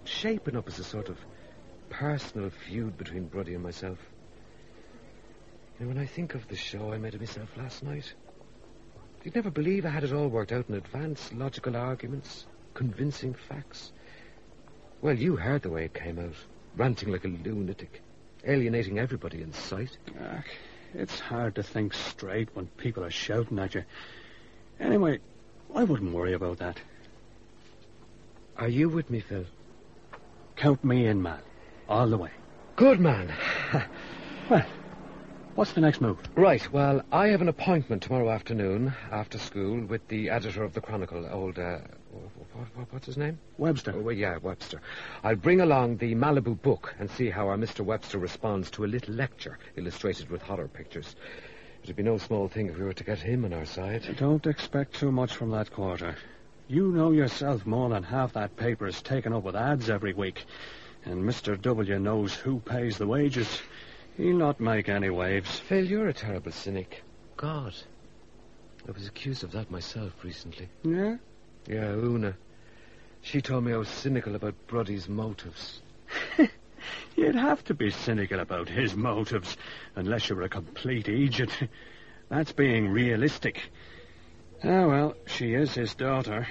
shaping up as a sort of personal feud between Bruddy and myself. You know, when I think of the show I made of myself last night, you'd never believe I had it all worked out in advance. Logical arguments, convincing facts. Well, you heard the way it came out. Ranting like a lunatic. Alienating everybody in sight. It's hard to think straight when people are shouting at you. Anyway, I wouldn't worry about that. Are you with me, Phil? Count me in, man. All the way. Good man. Well, what's the next move? Right, well, I have an appointment tomorrow afternoon, after school, with the editor of the Chronicle, old, what's his name? Webster. Oh, well, yeah, Webster. I'll bring along the Malibu book and see how our Mr. Webster responds to a little lecture illustrated with horror pictures. It'd be no small thing if we were to get him on our side. Don't expect too much from that quarter. You know yourself more than half that paper is taken up with ads every week. And Mr. W knows who pays the wages. He'll not make any waves. Phil, you're a terrible cynic. God. I was accused of that myself recently. Yeah? Yeah, Una. She told me I was cynical about Bruddy's motives. You'd have to be cynical about his motives, unless you were a complete idiot. That's being realistic. Ah, well, she is his daughter.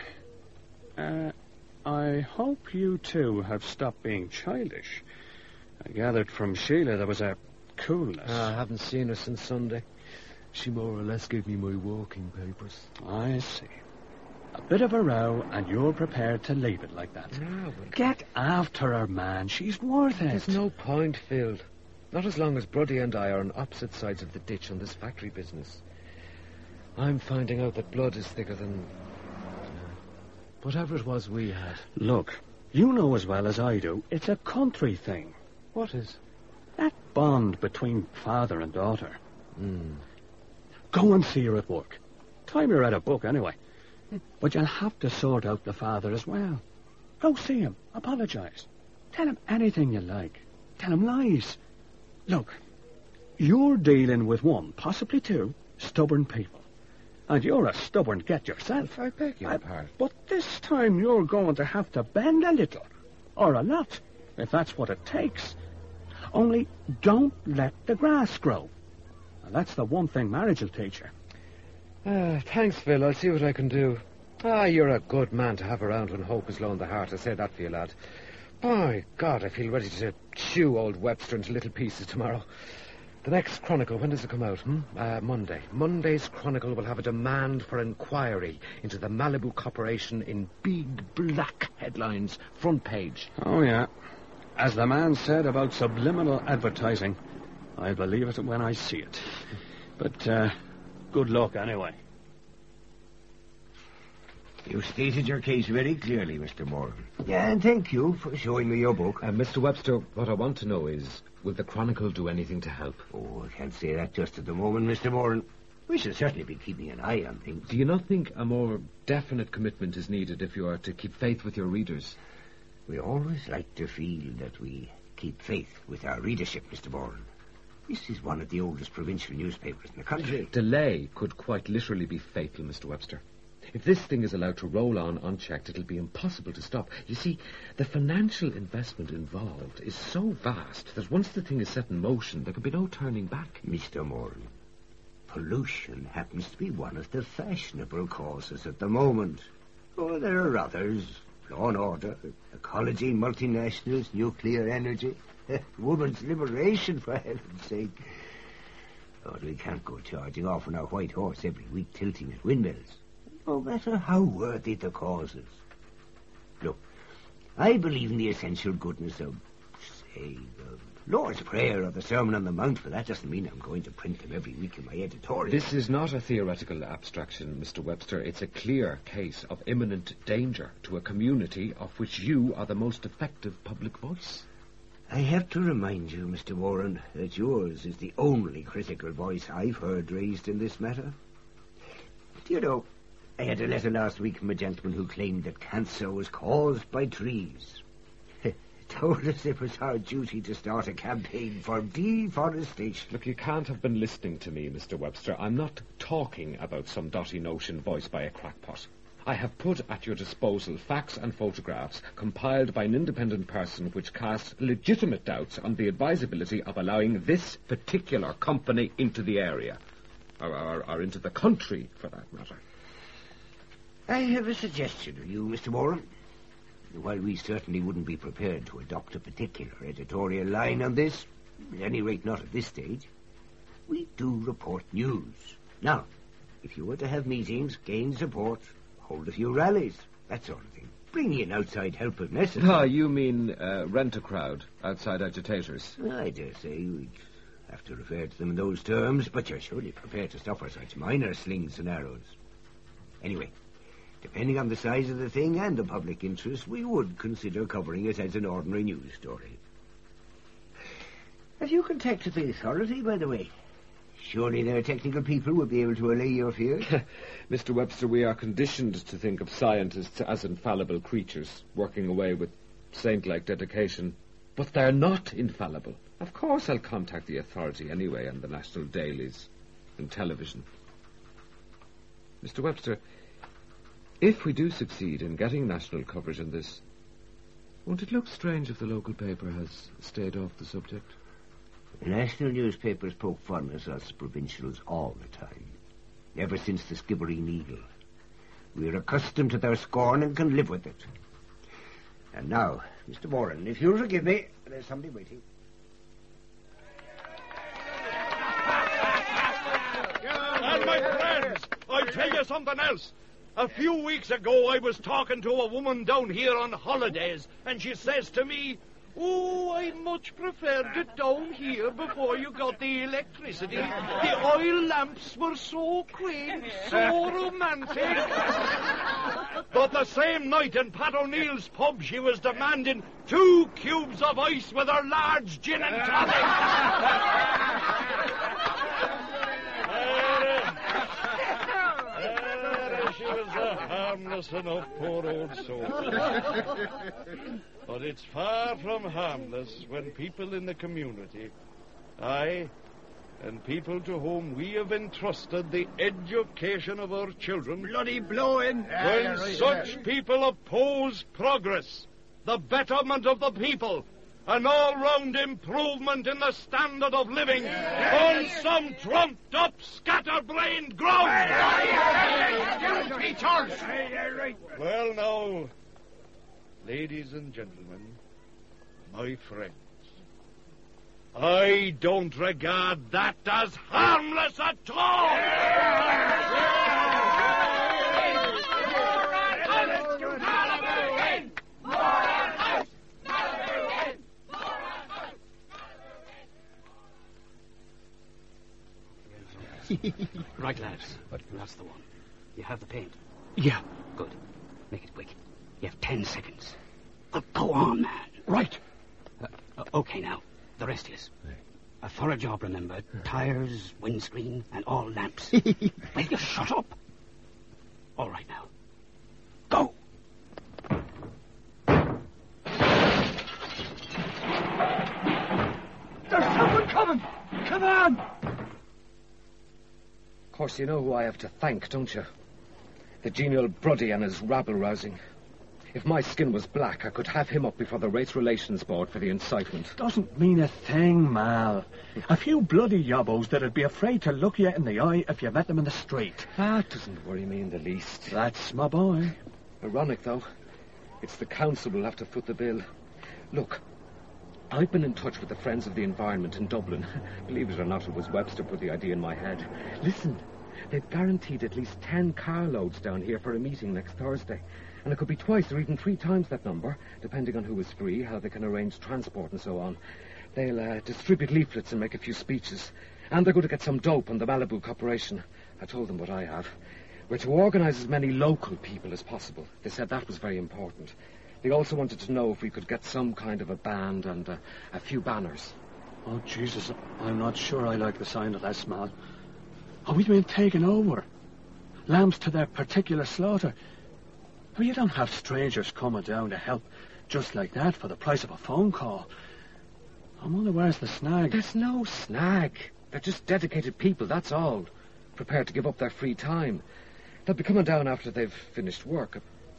I hope you two have stopped being childish. I gathered from Sheila there was a coolness. I haven't seen her since Sunday. She more or less gave me my walking papers. I see. A bit of a row, and you're prepared to leave it like that. Get after her, man. She's worth it. There's no point, Phil. Not as long as Bruddy and I are on opposite sides of the ditch on this factory business. I'm finding out that blood is thicker than whatever it was we had. Look, you know as well as I do, it's a country thing. What is? That bond between father and daughter. Go and see her at work. Time you read a book, anyway. But you'll have to sort out the father as well. Go see him. Apologise. Tell him anything you like. Tell him lies. Look, you're dealing with one, possibly two, stubborn people. And you're a stubborn get yourself. I beg your pardon. But this time you're going to have to bend a little. Or a lot, if that's what it takes. Only don't let the grass grow. And that's the one thing marriage will teach you. Thanks, Phil. I'll see what I can do. You're a good man to have around when hope is low in the heart. I say that for you, lad. By God, I feel ready to chew old Webster into little pieces tomorrow. The next Chronicle, when does it come out? Monday. Monday's Chronicle will have a demand for inquiry into the Malibu Corporation in big black headlines, front page. Oh, yeah. As the man said about subliminal advertising, I'll believe it when I see it. But, good luck anyway. You stated your case very clearly, Mr. Morgan. Yeah, and thank you for showing me your book. Mr. Webster, what I want to know is, will the Chronicle do anything to help? Oh, I can't say that just at the moment, Mr. Morgan. We shall certainly be keeping an eye on things. Do you not think a more definite commitment is needed if you are to keep faith with your readers? We always like to feel that we keep faith with our readership, Mr. Morgan. This is one of the oldest provincial newspapers in the country. Delay could quite literally be fatal, Mr. Webster. If this thing is allowed to roll on unchecked, it'll be impossible to stop. You see, the financial investment involved is so vast that once the thing is set in motion, there can be no turning back. Mr. Morgan, pollution happens to be one of the fashionable causes at the moment. Oh, there are others. Law and order, ecology, multinationals, nuclear energy, women's liberation, for heaven's sake. But we can't go charging off on our white horse every week tilting at windmills, no matter how worthy the causes. Look, I believe in the essential goodness of, say, the Lord's Prayer or the Sermon on the Mount, but that doesn't mean I'm going to print them every week in my editorial. This is not a theoretical abstraction, Mr. Webster. It's a clear case of imminent danger to a community of which you are the most effective public voice. I have to remind you, Mr. Warren, that yours is the only critical voice I've heard raised in this matter. Do you know, I had a letter last week from a gentleman who claimed that cancer was caused by trees. Told us it was our duty to start a campaign for deforestation. Look, you can't have been listening to me, Mr. Webster. I'm not talking about some dotty notion voiced by a crackpot. I have put at your disposal facts and photographs compiled by an independent person which cast legitimate doubts on the advisability of allowing this particular company into the area. Or into the country, for that matter. I have a suggestion of you, Mr. Warren. While we certainly wouldn't be prepared to adopt a particular editorial line on this, at any rate not at this stage, we do report news. Now, if you were to have meetings, gain support, hold a few rallies, that sort of thing, bring in outside help if necessary. Ah, you mean rent a crowd, outside agitators? I dare say we'd have to refer to them in those terms, but you're surely prepared to suffer such minor slings and arrows. Anyway, depending on the size of the thing and the public interest, we would consider covering it as an ordinary news story. Have you contacted the authority, by the way? Surely their technical people would be able to allay your fears. Mr. Webster, we are conditioned to think of scientists as infallible creatures, working away with saint-like dedication. But they're not infallible. Of course I'll contact the authority anyway, and the national dailies and television. Mr. Webster, if we do succeed in getting national coverage on this, won't it look strange if the local paper has stayed off the subject? The national newspapers poke fun at us provincials all the time, ever since the Skibbereen Eagle. We're accustomed to their scorn and can live with it. And now, Mr. Warren, if you'll forgive me, there's somebody waiting. And my friends, I'll tell you something else. A few weeks ago, I was talking to a woman down here on holidays, and she says to me, "Oh, I much preferred it down here before you got the electricity. The oil lamps were so quaint, so romantic." But the same night in Pat O'Neill's pub, she was demanding 2 cubes of ice with her large gin and tonic. She was a harmless enough poor old soul. But it's far from harmless when people in the community, aye, and people to whom we have entrusted the education of our children, Bloody blowing! when such people oppose progress, the betterment of the people, an all-round improvement in the standard of living on some trumped-up, scatterbrained ground. Well, now, ladies and gentlemen, my friends, I don't regard that as harmless at all. Right, lads. That's the one. You have the paint? Yeah. Good. Make it quick. You have 10 seconds. Go on, man. Right. Okay, now. The rest is. A thorough job, remember. Tires, windscreen, and all lamps. Will you shut up? All right, now. Go! There's someone coming! Come on! Of course, you know who I have to thank, don't you? The genial Bruddy and his rabble-rousing. If my skin was black, I could have him up before the Race Relations Board for the incitement. Doesn't mean a thing, Mal. A few bloody yobbos that'd be afraid to look you in the eye if you met them in the street. That doesn't worry me in the least. That's my boy. Ironic, though. It's the council who'll have to foot the bill. Look, I've been in touch with the Friends of the Environment in Dublin. Believe it or not, it was Webster put the idea in my head. Listen, they've guaranteed at least 10 carloads down here for a meeting next Thursday. And it could be twice or even 3 times that number, depending on who is free, how they can arrange transport and so on. They'll distribute leaflets and make a few speeches. And they're going to get some dope on the Malibu Corporation. I told them what I have. We're to organize as many local people as possible. They said that was very important. They also wanted to know if we could get some kind of a band and a few banners. Oh, Jesus, I'm not sure I like the sound of that, Small. Are we being taken over? Lambs to their particular slaughter. Well, you don't have strangers coming down to help just like that for the price of a phone call. I wonder where's the snag? There's no snag. They're just dedicated people, that's all. Prepared to give up their free time. They'll be coming down after they've finished work.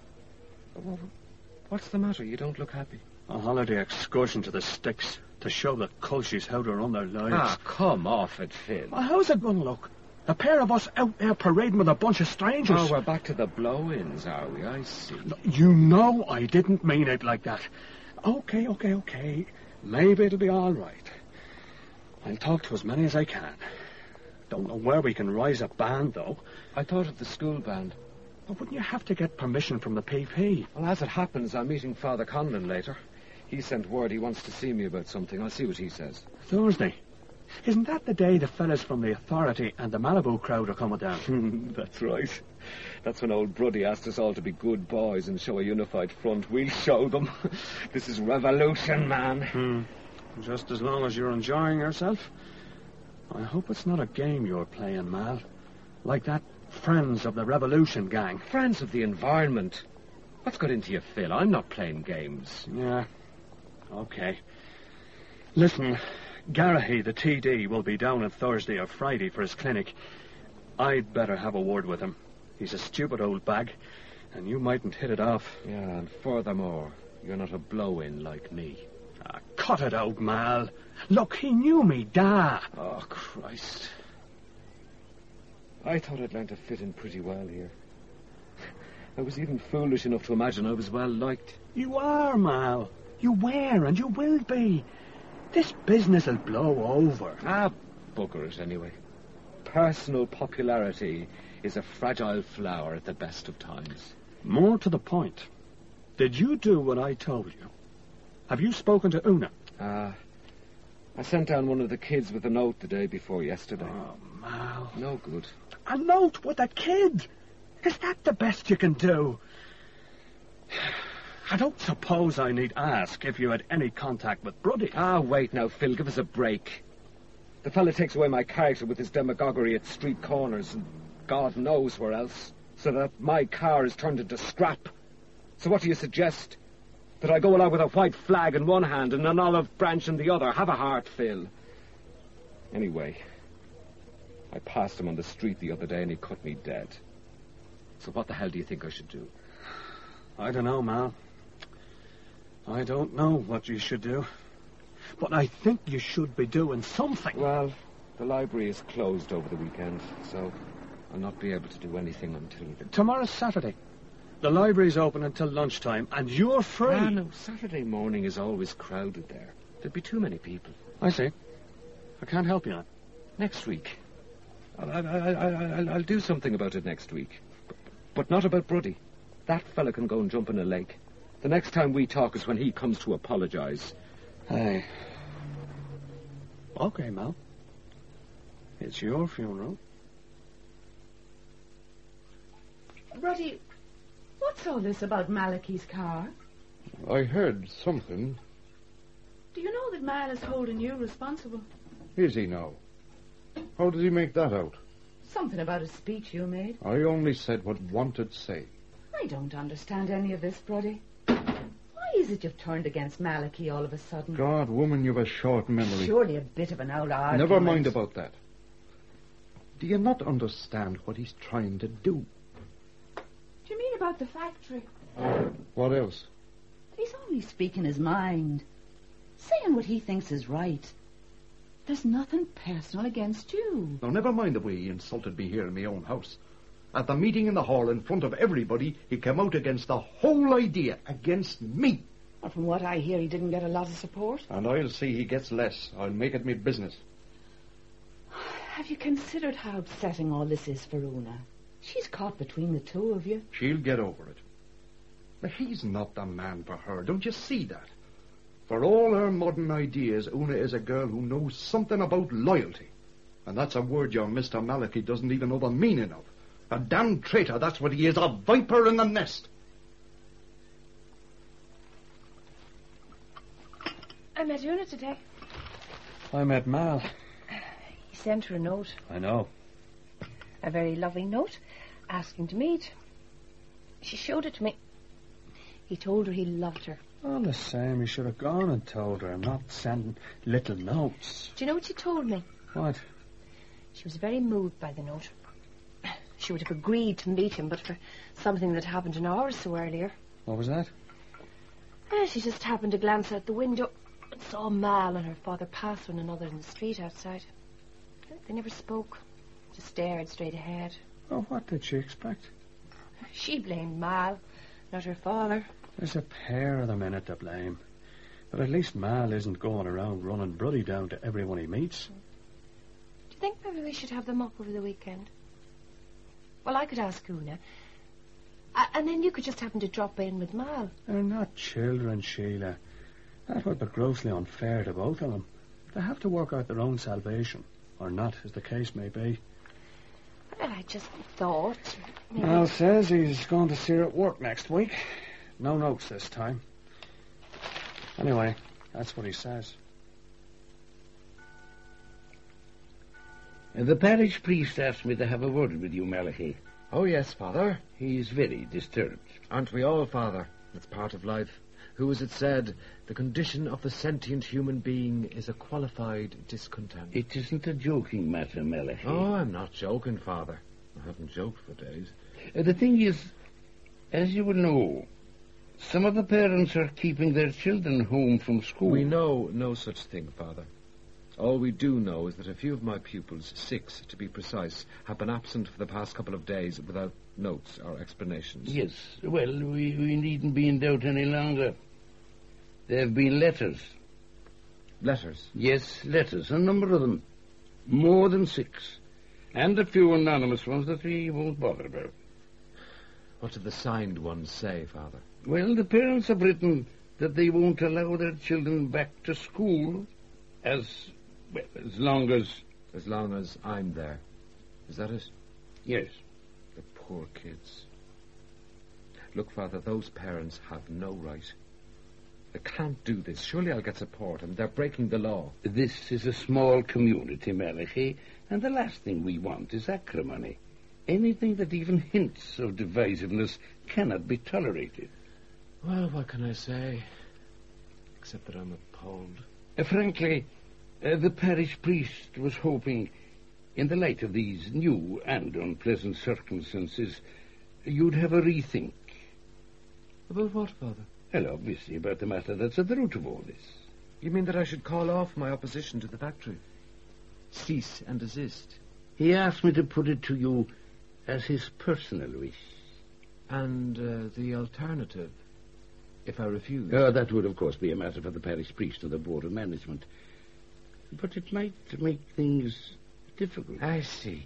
What's the matter? You don't look happy. A holiday excursion to the sticks to show the Culshies how to run their lives. Ah, come off it, Phil. Well, how's it going to look? A pair of us out there parading with a bunch of strangers. Oh, we're back to the blow-ins, are we? I see. You know I didn't mean it like that. Okay. Maybe it'll be all right. I'll talk to as many as I can. Don't know where we can rise a band, though. I thought of the school band. But wouldn't you have to get permission from the PP? Well, as it happens, I'm meeting Father Conlon later. He sent word he wants to see me about something. I'll see what he says. Thursday? Isn't that the day the fellas from the Authority and the Malibu crowd are coming down? That's right. That's when old Bruddy asked us all to be good boys and show a unified front. We'll show them. This is revolution, man. Just as long as you're enjoying yourself. I hope it's not a game you're playing, Mal. Like that Friends of the Revolution gang. Friends of the environment. What's got into you, Phil? I'm not playing games. Yeah. Okay. Listen, Garahy, the TD, will be down on Thursday or Friday for his clinic. I'd better have a word with him. He's a stupid old bag, and you mightn't hit it off. Yeah, and furthermore, you're not a blow-in like me. Ah, cut it out, Mal. Look, he knew me, da. Oh, Christ. I thought I'd learned to fit in pretty well here. I was even foolish enough to imagine I was well liked. You are, Mal. You were, and you will be. This business will blow over. Ah, bugger it anyway. Personal popularity is a fragile flower at the best of times. More to the point, did you do what I told you? Have you spoken to Una? I sent down one of the kids with a note the day before yesterday. Oh, Mal. No good. A note with a kid? Is that the best you can do? I don't suppose I need ask if you had any contact with Bruddy. Ah, wait now, Phil, give us a break. The fella takes away my character with his demagoguery at street corners and God knows where else, so that my car is turned into scrap. So what do you suggest? That I go along with a white flag in one hand and an olive branch in the other? Have a heart, Phil. Anyway, I passed him on the street the other day and he cut me dead. So what the hell do you think I should do? I don't know, Mal. I don't know what you should do. But I think you should be doing something. Well, the library is closed over the weekend, so I'll not be able to do anything until... Tomorrow's Saturday. The library's open until lunchtime, and you're free. Ah, no, Saturday morning is always crowded there. There'd be too many people. I see. I can't help you on. Next week. I'll do something about it next week. But not about Bruddy. That fella can go and jump in a lake. The next time we talk is when he comes to apologize. Hey. Okay, Mal. It's your funeral. Bruddy, what's all this about Malachy's car? I heard something. Do you know that Mal is holding you responsible? Is he now? How did he make that out? Something about a speech you made. I only said what wanted say. I don't understand any of this, Bruddy. Why is it you've turned against Malachy all of a sudden? God, woman, you've a short memory. Surely a bit of an old argument. Never mind about that. Do you not understand what he's trying to do? Do you mean about the factory? What else? He's only speaking his mind. Saying what he thinks is right. There's nothing personal against you. Now, never mind the way he insulted me here in my own house. At the meeting in the hall in front of everybody, he came out against the whole idea, against me. Well, from what I hear, he didn't get a lot of support. And I'll see he gets less. I'll make it me business. Have you considered how upsetting all this is for Una? She's caught between the two of you. She'll get over it. But he's not the man for her. Don't you see that? For all her modern ideas, Una is a girl who knows something about loyalty. And that's a word your Mr. Malachy doesn't even know the meaning of. A damned traitor, that's what he is, a viper in the nest. I met Una today. I met Mal. He sent her a note. I know. A very loving note, asking to meet. She showed it to me. He told her he loved her. All the same, you should have gone and told her, and not sending little notes. Do you know what she told me? What? She was very moved by the note. She she would have agreed to meet him but for something that happened an hour or so earlier. What was that? Well, she just happened to glance out the window and saw Mal and her father pass one another in the street outside. They never spoke, just stared straight ahead. Oh, what did she expect? She blamed Mal, not her father. There's a pair of them in it to blame. But at least Mal isn't going around running Bruddy down to everyone he meets. Do you think maybe we should have them up over the weekend? Well, I could ask Una. And then you could just happen to drop in with Mal. They're not children, Sheila. That would be grossly unfair to both of them. They have to work out their own salvation. Or not, as the case may be. Well, I just thought... maybe... Mal says he's going to see her at work next week. No notes this time. Anyway, that's what he says. The parish priest asked me to have a word with you, Malachi. Oh, yes, Father. He's very disturbed. Aren't we all, Father? It's part of life. Who is it said, the condition of the sentient human being is a qualified discontent? It isn't a joking matter, Malachi. Oh, I'm not joking, Father. I haven't joked for days. The thing is, as you will know, some of the parents are keeping their children home from school. We know no such thing, Father. All we do know is that a few of my pupils, 6 to be precise, have been absent for the past couple of days without notes or explanations. Yes, well, we needn't be in doubt any longer. There have been letters. Letters? Yes, letters, a number of them. More than 6. And a few anonymous ones that we won't bother about. What did the signed ones say, Father? Well, the parents have written that they won't allow their children back to school as long as I'm there. Is that it? Yes. The poor kids. Look, Father, those parents have no right. They can't do this. Surely I'll get support, and they're breaking the law. This is a small community, Malachi, and the last thing we want is acrimony. Anything that even hints of divisiveness cannot be tolerated. Well, what can I say? Except that I'm appalled. Frankly, the parish priest was hoping, in the light of these new and unpleasant circumstances, you'd have a rethink. About what, Father? Well, obviously about the matter that's at the root of all this. You mean that I should call off my opposition to the factory? Cease and desist? He asked me to put it to you as his personal wish. And the alternative, if I refuse? That would, of course, be a matter for the parish priest and the board of management. But it might make things difficult. I see.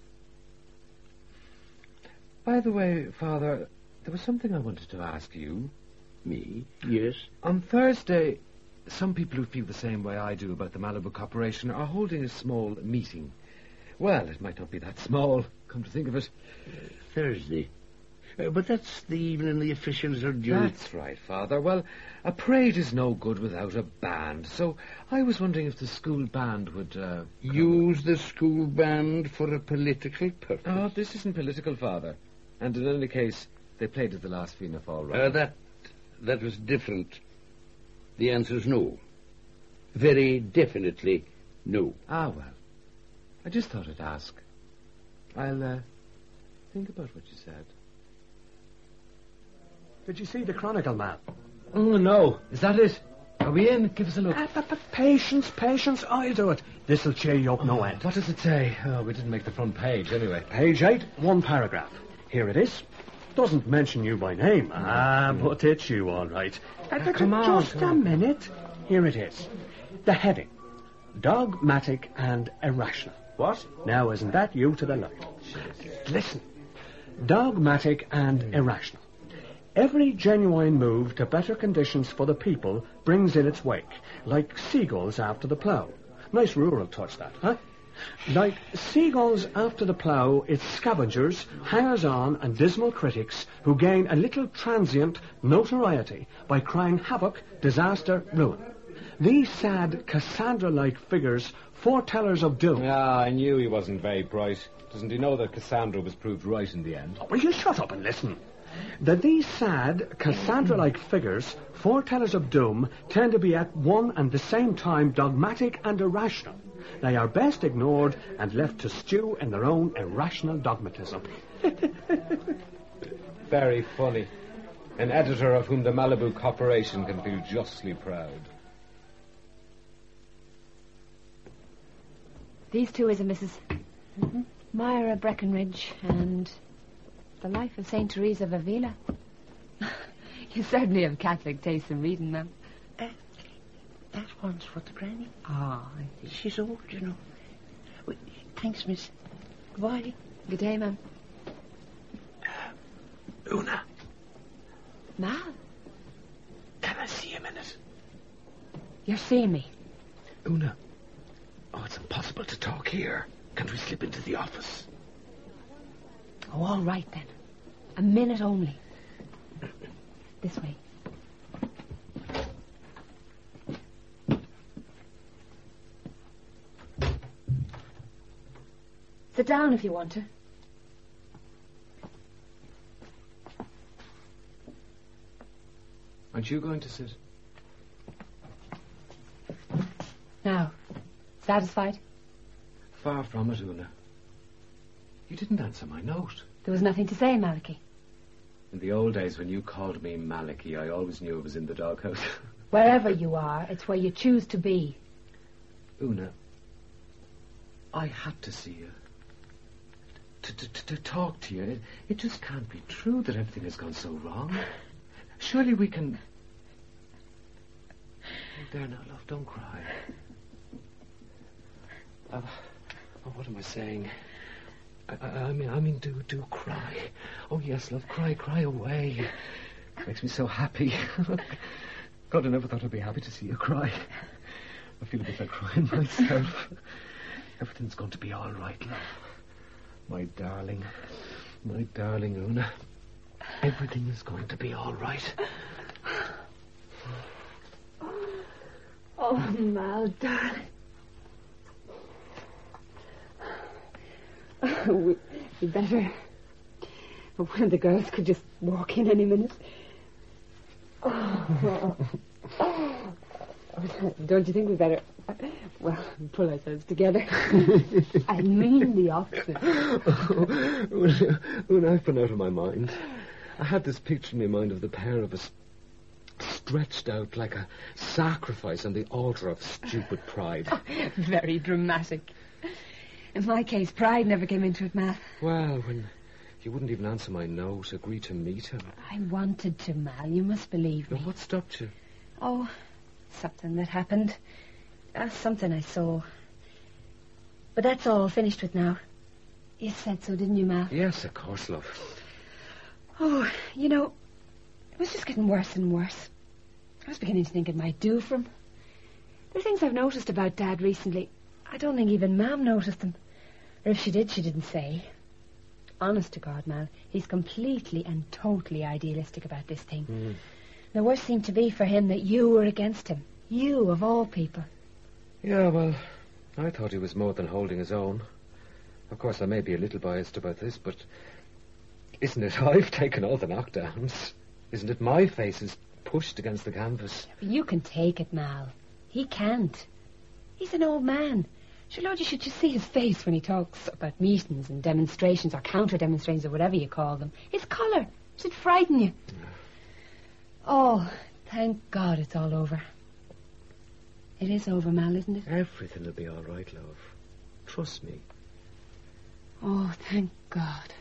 By the way, Father, there was something I wanted to ask you. Me? Yes? On Thursday, some people who feel the same way I do about the Malibu Corporation are holding a small meeting. Well, it might not be that small, come to think of it. Thursday. But that's the evening the officials are due. That's right, Father. Well, a parade is no good without a band, so I was wondering if the school band would... Use the school band for a political purpose? Oh, this isn't political, Father. And in any case, they played at the last Fianna Fáil rally. That was different. The answer's no. Very definitely no. Ah, well. I just thought I'd ask. I'll, think about what you said. Did you see the Chronicle map? Oh, no. Is that it? Are we in? Give us a look. But patience, I'll do it. This'll cheer you up no end. What does it say? Oh, we didn't make the front page, anyway. Page 8, 1 paragraph. Here it is. Doesn't mention you by name. But it's you, all right. Come on. Just a minute. Here it is. The heading. Dogmatic and irrational. What? Now, isn't that you to the light? Listen. Dogmatic and irrational. Every genuine move to better conditions for the people brings in its wake, like seagulls after the plough. Nice rural touch, that, huh? Like seagulls after the plough, its scavengers, hangers-on and dismal critics who gain a little transient notoriety by crying havoc, disaster, ruin. These sad Cassandra-like figures, foretellers of doom. I knew he wasn't very bright. Doesn't he know that Cassandra was proved right in the end? Oh, will you shut up and listen? That these sad, Cassandra-like figures, foretellers of doom, tend to be at one and the same time dogmatic and irrational. They are best ignored and left to stew in their own irrational dogmatism. Very funny. An editor of whom the Malibu Corporation can feel justly proud. These two is a Mrs. Myra Breckenridge and The Life of St. Teresa of Avila. You certainly have Catholic taste in reading, ma'am. That one's for the granny. Ah, She's old, you know. Well, thanks, miss. Goodbye. Good day, ma'am. Una, Mal, can I see a minute? you're seeing me. Una. Oh, it's impossible to talk here. Can't we slip into the office? Oh, all right, then. A minute only. This way. Sit down if you want to. Aren't you going to sit? Now, satisfied? Far from it, Una. You didn't answer my note. There was nothing to say, Malachi. In the old days when you called me Malachi, I always knew it was in the doghouse. Wherever you are, it's where you choose to be. Una, I had to see you. To talk to you. It just can't be true that everything has gone so wrong. Surely we can... Oh, there now, love, don't cry. Oh, what am I saying? I mean, do cry. Oh, yes, love, cry away. It makes me so happy. God, I never thought I'd be happy to see you cry. I feel a bit like crying myself. Everything's going to be all right, love. My darling Una. Everything is going to be all right. Oh, Mal, darling. We better. One of the girls could just walk in any minute. Don't you think we better, well, pull ourselves together? I mean the opposite. When I've been out of my mind, I had this picture in my mind of the pair of us stretched out like a sacrifice on the altar of stupid pride. Very dramatic. In my case, pride never came into it, Mal. Well, when you wouldn't even answer my note, agree to meet him. I wanted to, Mal. You must believe me. Now, what stopped you? Oh, something that happened. Something I saw. But that's all finished with now. You said so, didn't you, Mal? Yes, of course, love. Oh, you know, it was just getting worse and worse. I was beginning to think it might do for him. There are things I've noticed about Dad recently. I don't think even Ma'am noticed them. Or if she did, she didn't say. Honest to God, Mal, he's completely and totally idealistic about this thing. Mm. The worst seemed to be for him that you were against him. You, of all people. Yeah, well, I thought he was more than holding his own. Of course, I may be a little biased about this, but isn't it I've taken all the knockdowns? Isn't it my face is pushed against the canvas? You can take it, Mal. He can't. He's an old man. Sure, Lord, you should just see his face when he talks about meetings and demonstrations or counter-demonstrations or whatever you call them. His colour. It should frighten you. Oh, thank God it's all over. It is over, Mal, isn't it? Everything will be all right, love. Trust me. Oh, thank God.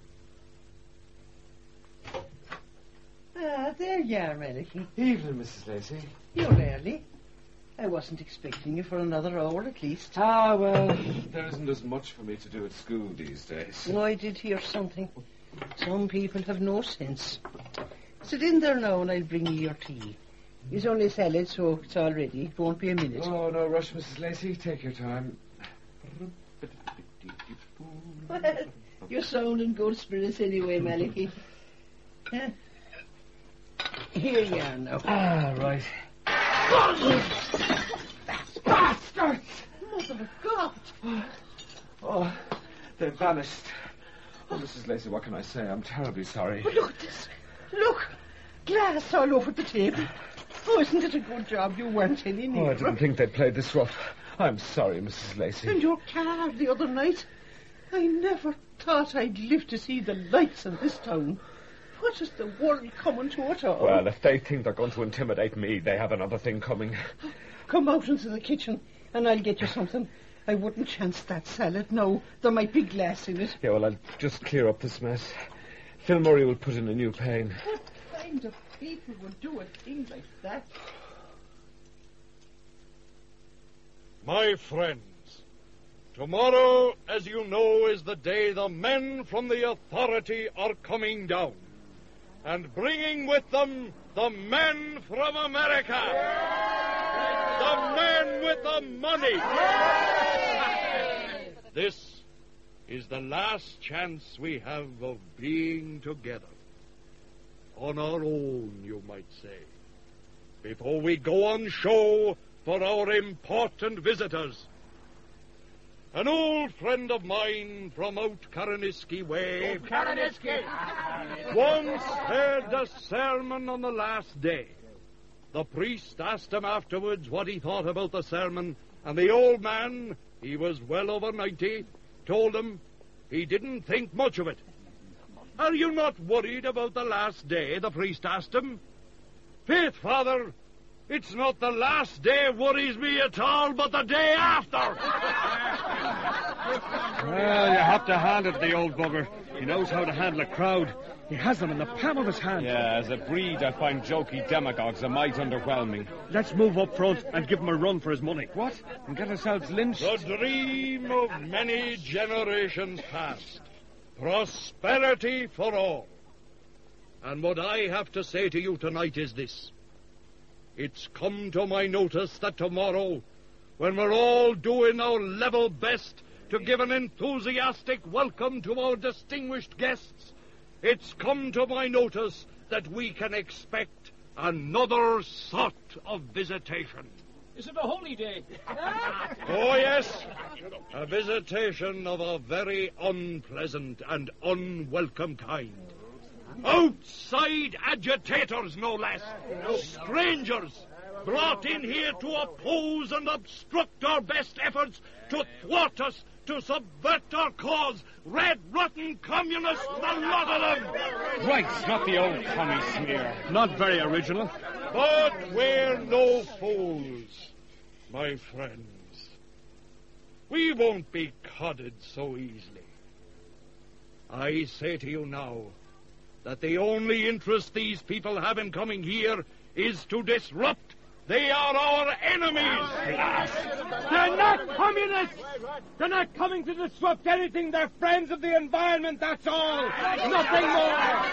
There you are, Malachi. Evening, Mrs. Lacey. You're early. I wasn't expecting you for another hour at least. Ah, well, there isn't as much for me to do at school these days. No, I did hear something. Some people have no sense. Sit in there now and I'll bring you your tea. It's only a salad, so it's all ready. It won't be a minute. Oh, no rush, Mrs. Lacey. Take your time. Well, you're sounding good spirits anyway, Malachi. Here you are now. Ah, right. Bastards! Mother of God! Oh, they've vanished. Oh, Mrs. Lacey, what can I say? I'm terribly sorry. But look at this. Look! Glass all over the table. Oh, isn't it a good job you weren't any nearer? Oh, I didn't think they'd played this rough. I'm sorry, Mrs. Lacey. And your car the other night. I never thought I'd live to see the lights of this town. What is the world coming to at all? Well, if they think they're going to intimidate me, they have another thing coming. Come out into the kitchen and I'll get you something. I wouldn't chance that salad, no. There might be glass in it. Yeah, well, I'll just clear up this mess. Phil Murray will put in a new pane. What kind of people would do a thing like that? My friends, tomorrow, as you know, is the day the men from the authority are coming down, and bringing with them the men from America. The men with the money. This is the last chance we have of being together. On our own, you might say. Before we go on show for our important visitors. An old friend of mine from out Karaniski way once heard a sermon on the last day. The priest asked him afterwards what he thought about the sermon, and the old man, he was well over 90, told him he didn't think much of it. Are you not worried about the last day? The priest asked him. Faith, Father, it's not the last day worries me at all, but the day after. Well, you have to hand it to the old bugger. He knows how to handle a crowd. He has them in the palm of his hand. Yeah, as a breed, I find jokey demagogues a mite underwhelming. Let's move up front and give him a run for his money. What? And get ourselves lynched? The dream of many generations past. Prosperity for all. And what I have to say to you tonight is this. It's come to my notice that tomorrow, when we're all doing our level best to give an enthusiastic welcome to our distinguished guests, it's come to my notice that we can expect another sort of visitation. Is it a holy day? Oh, yes. A visitation of a very unpleasant and unwelcome kind. Outside agitators, no less. Strangers brought in here to oppose and obstruct our best efforts to thwart us, to subvert our cause. Red, rotten communists, the lot of them. Right, not the old commie smear. Not very original. But we're no fools, my friends. We won't be codded so easily. I say to you now that the only interest these people have in coming here is to disrupt. They are our enemies. They're not communists. They're not coming to disrupt anything. They're friends of the environment, that's all. Nothing more.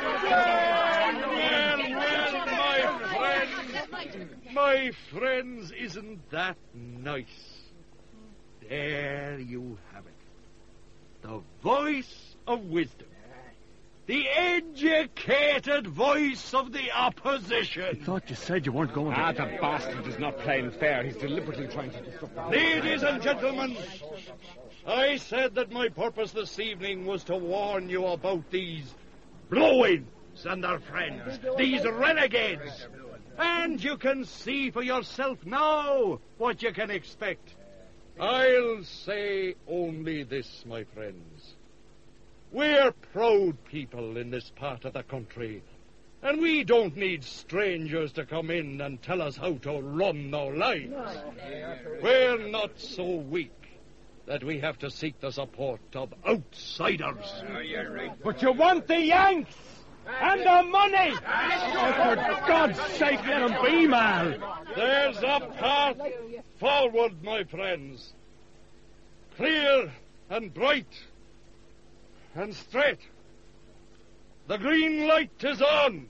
Well, my friends, isn't that nice? There you have it. The voice of wisdom. The educated voice of the opposition. I thought you said you weren't going to... The bastard is not playing fair. He's deliberately trying to disrupt our... Ladies and gentlemen, I said that my purpose this evening was to warn you about these blow-ins and their friends, these renegades. And you can see for yourself now what you can expect. I'll say only this, my friends. We're proud people in this part of the country, and we don't need strangers to come in and tell us how to run our lives. We're not so weak that we have to seek the support of outsiders. But you want the Yanks and the money. For God's sake, let him be, man. There's a path forward, my friends. Clear and bright and straight. The green light is on.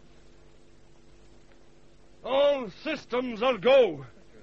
All systems are go.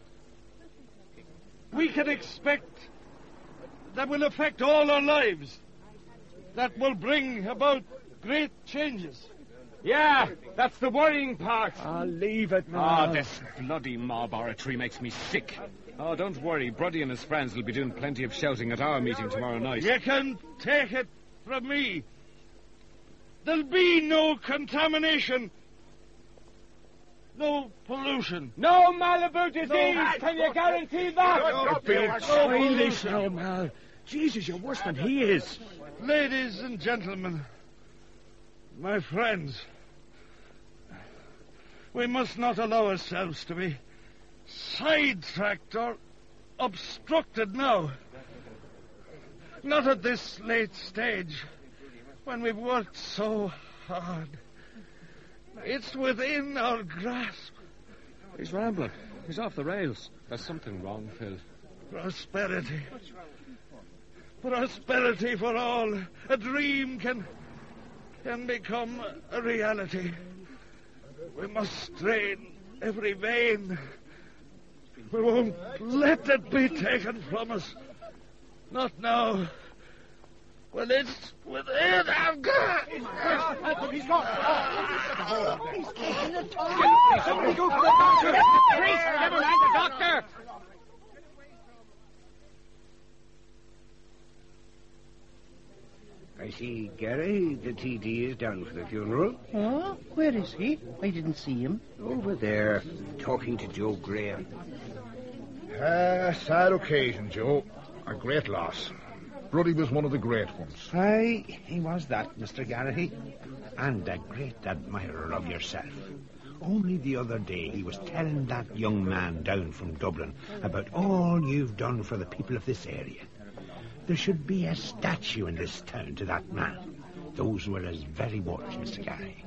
We can expect that will affect all our lives. That will bring about great changes. Yeah, that's the worrying part. Leave it now. This bloody mob oratory makes me sick. Oh, don't worry. Brody and his friends will be doing plenty of shouting at our meeting tomorrow night. You can take it from me. There'll be no contamination. No pollution. No Malibu disease. Can you guarantee that? Silence now, Mal. Jesus, you're worse than he is. Ladies and gentlemen, my friends, we must not allow ourselves to be sidetracked or obstructed now. Not at this late stage, when we've worked so hard. It's within our grasp. He's rambling. He's off the rails. There's something wrong, Phil. Prosperity. Prosperity for all. A dream can become a reality. We must strain every vein. We won't let it be taken from us. Not now. When it's within our grasp. He's gone. He's taking the top. Somebody go for the doctor. Please, never mind the doctor. I see Gary, the TD, is down for the funeral. Oh, where is he? I didn't see him. Over there, talking to Joe Graham. Sad occasion, Joe. A great loss. Brody was one of the great ones. Aye, he was that, Mr. Garrity. And a great admirer of yourself. Only the other day he was telling that young man down from Dublin about all you've done for the people of this area. There should be a statue in this town to that man. Those were his very words, Mr. Garrity.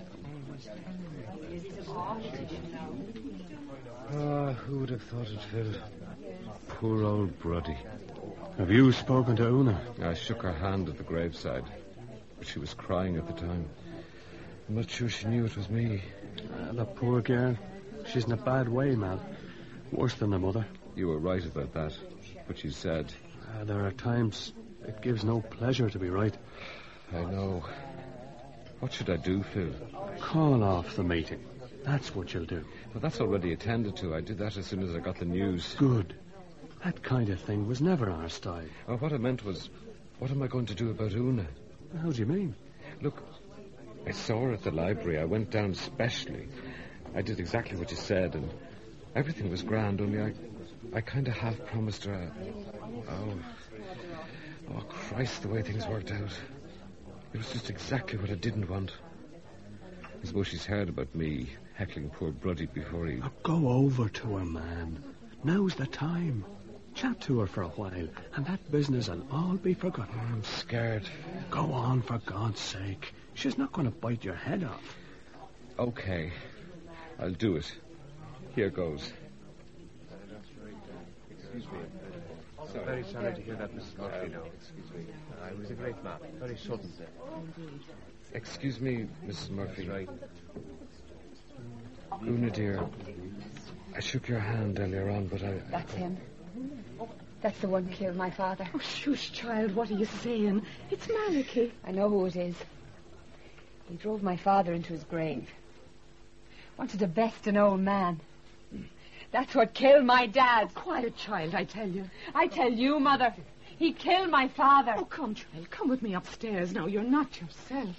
Who would have thought it, Phil? Poor old Brody. Have you spoken to Una? I shook her hand at the graveside, but she was crying at the time. I'm not sure she knew it was me. The poor girl. She's in a bad way, Mal. Worse than the mother. You were right about that, but you said... there are times it gives no pleasure to be right. I know. What should I do, Phil? Call off the meeting. That's what you'll do. Well, that's already attended to. I did that as soon as I got the news. Good. That kind of thing was never our style. Oh, what I meant was, what am I going to do about Una? How do you mean? Look, I saw her at the library. I went down specially. I did exactly what you said, and everything was grand, only I kind of half promised her. Oh, Christ, the way things worked out. It was just exactly what I didn't want. I suppose she's heard about me heckling poor Brody before he... Oh, go over to her, man. Now's the time. Chat to her for a while, and that business will all be forgotten. Oh, I'm scared. Go on, for God's sake. She's not going to bite your head off. Okay. I'll do it. Here goes. Excuse me. Very sorry to hear that, Mrs. Murphy. No, excuse me. He was a great man. Very sudden. Excuse me, Mrs. Murphy. Right. Una, dear, I shook your hand earlier on, but I... That's him. That's the one killed my father. Oh, shush, child. What are you saying? It's Malachy. I know who it is. He drove my father into his grave. Wanted to best an old man. That's what killed my dad. Oh, quiet, child, I tell you. I tell you, Mother. He killed my father. Oh, come, child. Come with me upstairs now. You're not yourself.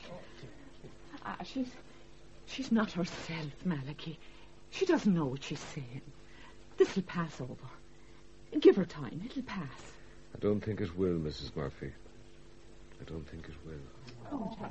She's not herself, Malachy. She doesn't know what she's saying. This'll pass over. Give her time. It'll pass. I don't think it will, Mrs. Murphy. I don't think it will. Oh, child.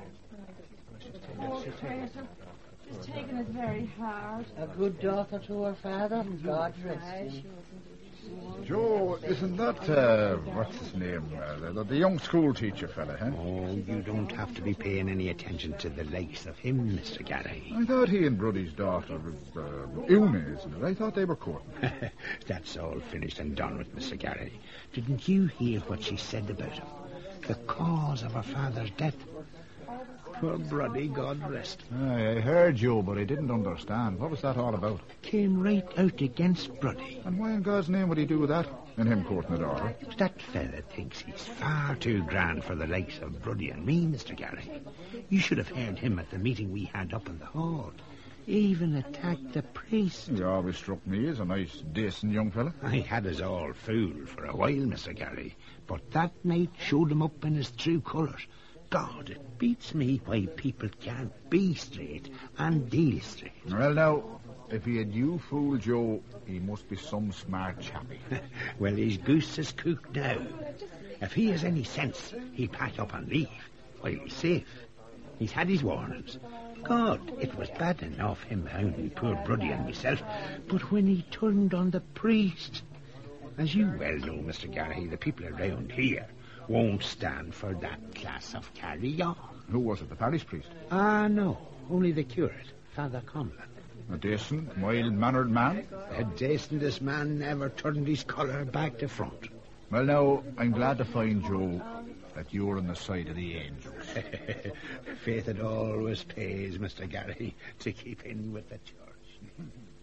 She's taken it very hard. A good daughter to her father. God rest him. Joe, isn't that, what's his name? The young school teacher fella, huh? Oh, you don't have to be paying any attention to the likes of him, Mr. Garrity. I thought he and Brody's daughter, Una, isn't it? I thought they were courting. That's all finished and done with, Mr. Garrity. Didn't you hear what she said about him? The cause of her father's death. Poor Brody, God rest him. I heard you, but I didn't understand. What was that all about? Came right out against Brody. And why in God's name would he do that? And him courting a daughter? That fella thinks he's far too grand for the likes of Brody and me, Mr. Garrity. You should have heard him at the meeting we had up in the hall. He even attacked the priest. He always struck me as a nice, decent young fella. I had us all fooled for a while, Mr. Garrity. But that night showed him up in his true colours. God, it beats me why people can't be straight and deal straight. Well, now, If he had you fooled, Joe, he must be some smart chappie. Well, his goose is cooked now. If he has any sense, he'll pack up and leave. While he's safe. He's had his warnings. God, it was bad enough him hounding poor Bruddy and myself, but when he turned on the priest... As you well know, Mr. Garrahy, the people around here won't stand for that class of carry-on. Who was it, the parish priest? No, only the curate, Father Conlon. A decent, mild-mannered man? The decentest man ever turned his colour back to front. Well, now, I'm glad to find, Joe, that you're on the side of the angels. Faith, it always pays, Mr. Garrahy, to keep in with the church.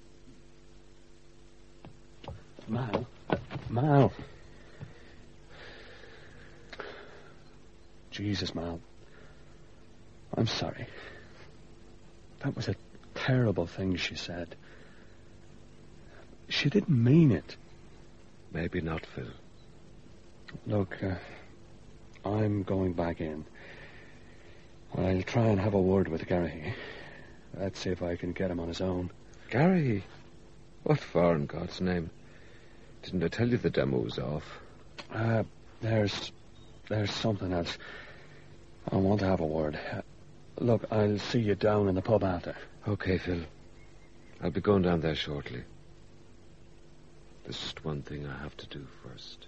Mal. Jesus, Mal. I'm sorry. That was a terrible thing she said. She didn't mean it. Maybe not, Phil. Look, I'm going back in. I'll try and have a word with Garrahy. Let's see if I can get him on his own. Garrahy? What for, in God's name? Didn't I tell you the demo was off? There's something else. I want to have a word. Look, I'll see you down in the pub after. Okay, Phil. I'll be going down there shortly. There's just one thing I have to do first.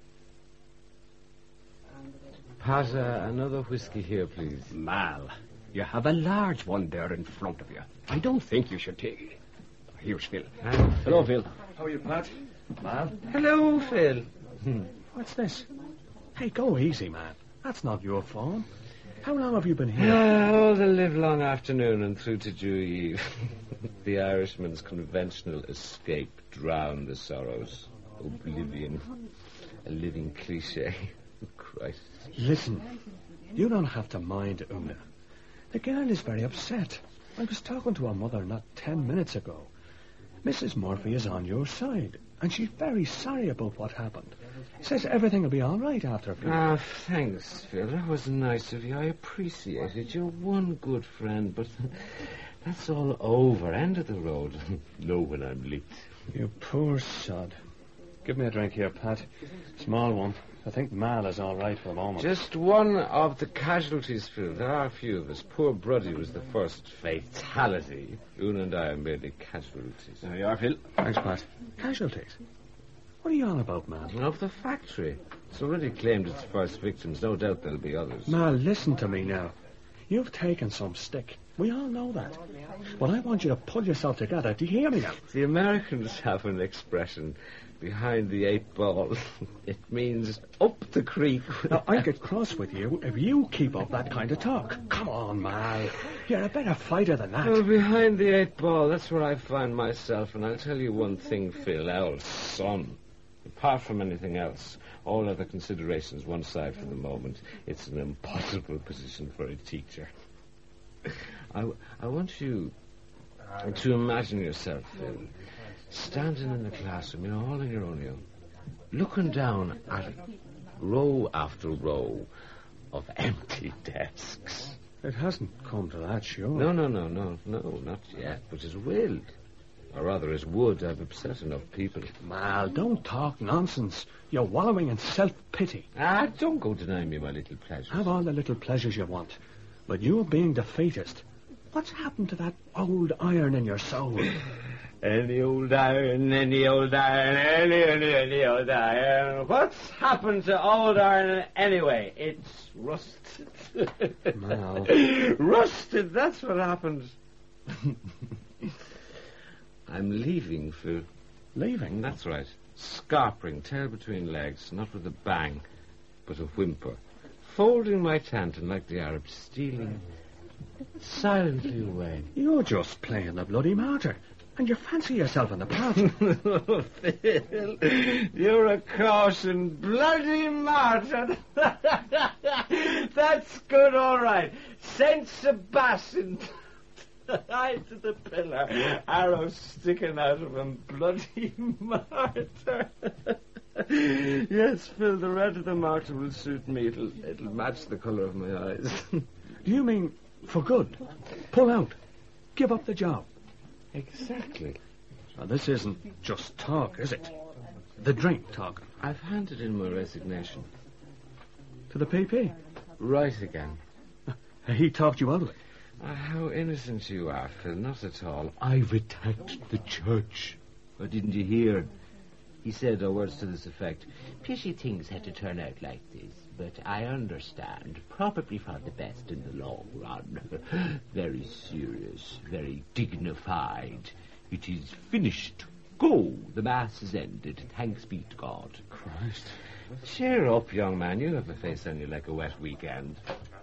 Pat, another whiskey here, please. Mal, you have a large one there in front of you. I don't think you should take it. Here's Phil. Hello, Phil. How are you, Pat? Man? Hello, Phil. What's this? Hey, go easy, man. That's not your phone. How long have you been here? All the livelong afternoon and through to Dew Eve. The Irishman's conventional escape drowned the sorrows. Oblivion. A living cliché. Christ. Listen, you don't have to mind Una. The girl is very upset. I was talking to her mother not 10 minutes ago. Mrs. Murphy is on your side, and she's very sorry about what happened. Says everything will be all right after. Thanks, Phil. That was nice of you. I appreciate it. You're one good friend, but that's all over. End of the road. Know when I'm late. You poor sod. Give me a drink here, Pat. Small one. I think Mal is all right for the moment. Just one of the casualties, Phil. There are a few of us. Poor Bruddy was the first fatality. Una and I are merely casualties. There you are, Phil. Thanks, Pat. Casualties? What are you on about, Mal? Of the factory. It's already claimed its first victims. No doubt there'll be others. Mal, listen to me now. You've taken some stick. We all know that. But I want you to pull yourself together. Do you hear me now? The Americans have an expression, behind the 8 ball. It means up the creek. Now, I get cross with you if you keep up that kind of talk. Come on, Mal. You're a better fighter than that. Well, behind the 8 ball, that's where I find myself. And I'll tell you one thing, Phil, our son. Apart from anything else, all other considerations one side for the moment, it's an impossible position for a teacher. I want you to imagine yourself, Phil, standing in the classroom, all on your own, looking down at it, row after row of empty desks. It hasn't come to that, sure. No, not yet, but it will. Or rather, it would. I've upset enough people. Mal, don't talk nonsense. You're wallowing in self-pity. Don't go denying me my little pleasures. Have all the little pleasures you want. But you're being defeatist. What's happened to that old iron in your soul? Any old iron, any old iron, any old iron. What's happened to old iron anyway? It's rusted. Mal. Rusted, that's what happened. I'm leaving, Phil. Leaving? That's right. Scarpering, tail between legs, not with a bang, but a whimper. Folding my tanton like the Arabs, stealing silently away. You're just playing the bloody martyr, and you fancy yourself in the part. Phil, you're a caution bloody martyr. That's good, all right. Saint Sebastian. Tied to the pillar, arrows sticking out of him, bloody martyr. Yes, Phil, the red of the martyr will suit me. It'll match the colour of my eyes. Do you mean for good? Pull out? Give up the job? Exactly. Now, this isn't just talk, is it? The drink talk. I've handed in my resignation. To the PP? Right again. He talked you out of it. How innocent you are, Phil. Not at all. I've attacked the church. Or didn't you hear? He said words to this effect. Pity things had to turn out like this, but I understand. Probably for the best in the long run. Very serious, very dignified. It is finished. Go. The Mass is ended. Thanks be to God. Christ. Cheer up, young man. You have a face on you like a wet weekend.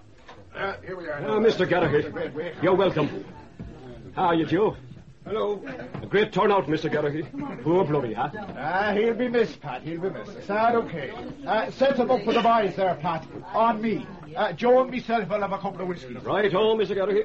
Here we are. Mr. Gallagher, you're welcome. How are you, Joe? Hello. A great turnout, Mr. Gallagher. Poor bloody, huh? He'll be missed, Pat. He'll be missed. Is that okay? Set him up for the boys there, Pat. On me. Joe and myself will have a couple of whiskeys. Right on, Mr. Gallagher.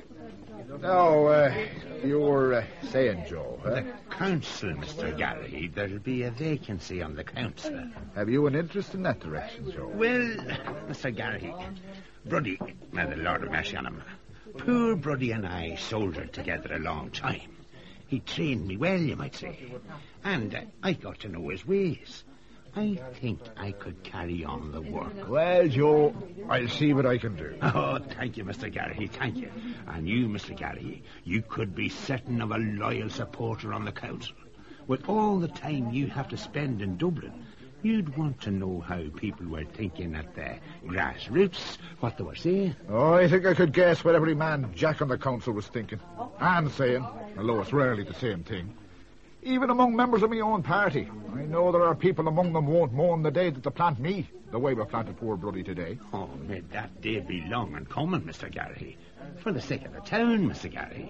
Now, you were saying, Joe. The council, Mr. Gallagher. There'll be a vacancy on the council. Have you an interest in that direction, Joe? Well, Mr. Gallagher, Bruddy, may the Lord have mercy on him. Poor Bruddy and I soldiered together a long time. He trained me well, you might say. And I got to know his ways. I think I could carry on the work. Well, Joe, I'll see what I can do. Oh, thank you, Mr. Gallagher, thank you. And you, Mr. Gallagher, you could be certain of a loyal supporter on the council. With all the time you have to spend in Dublin, you'd want to know how people were thinking at the grassroots, what they were saying. Oh, I think I could guess what every man Jack on the council was thinking. And saying, although it's rarely the same thing. Even among members of my own party. I know there are people among them won't mourn the day that they plant me, the way we planted poor Bruddy today. Oh, may that day be long and coming, Mr. Gallagher. For the sake of the town, Mr. Gallagher.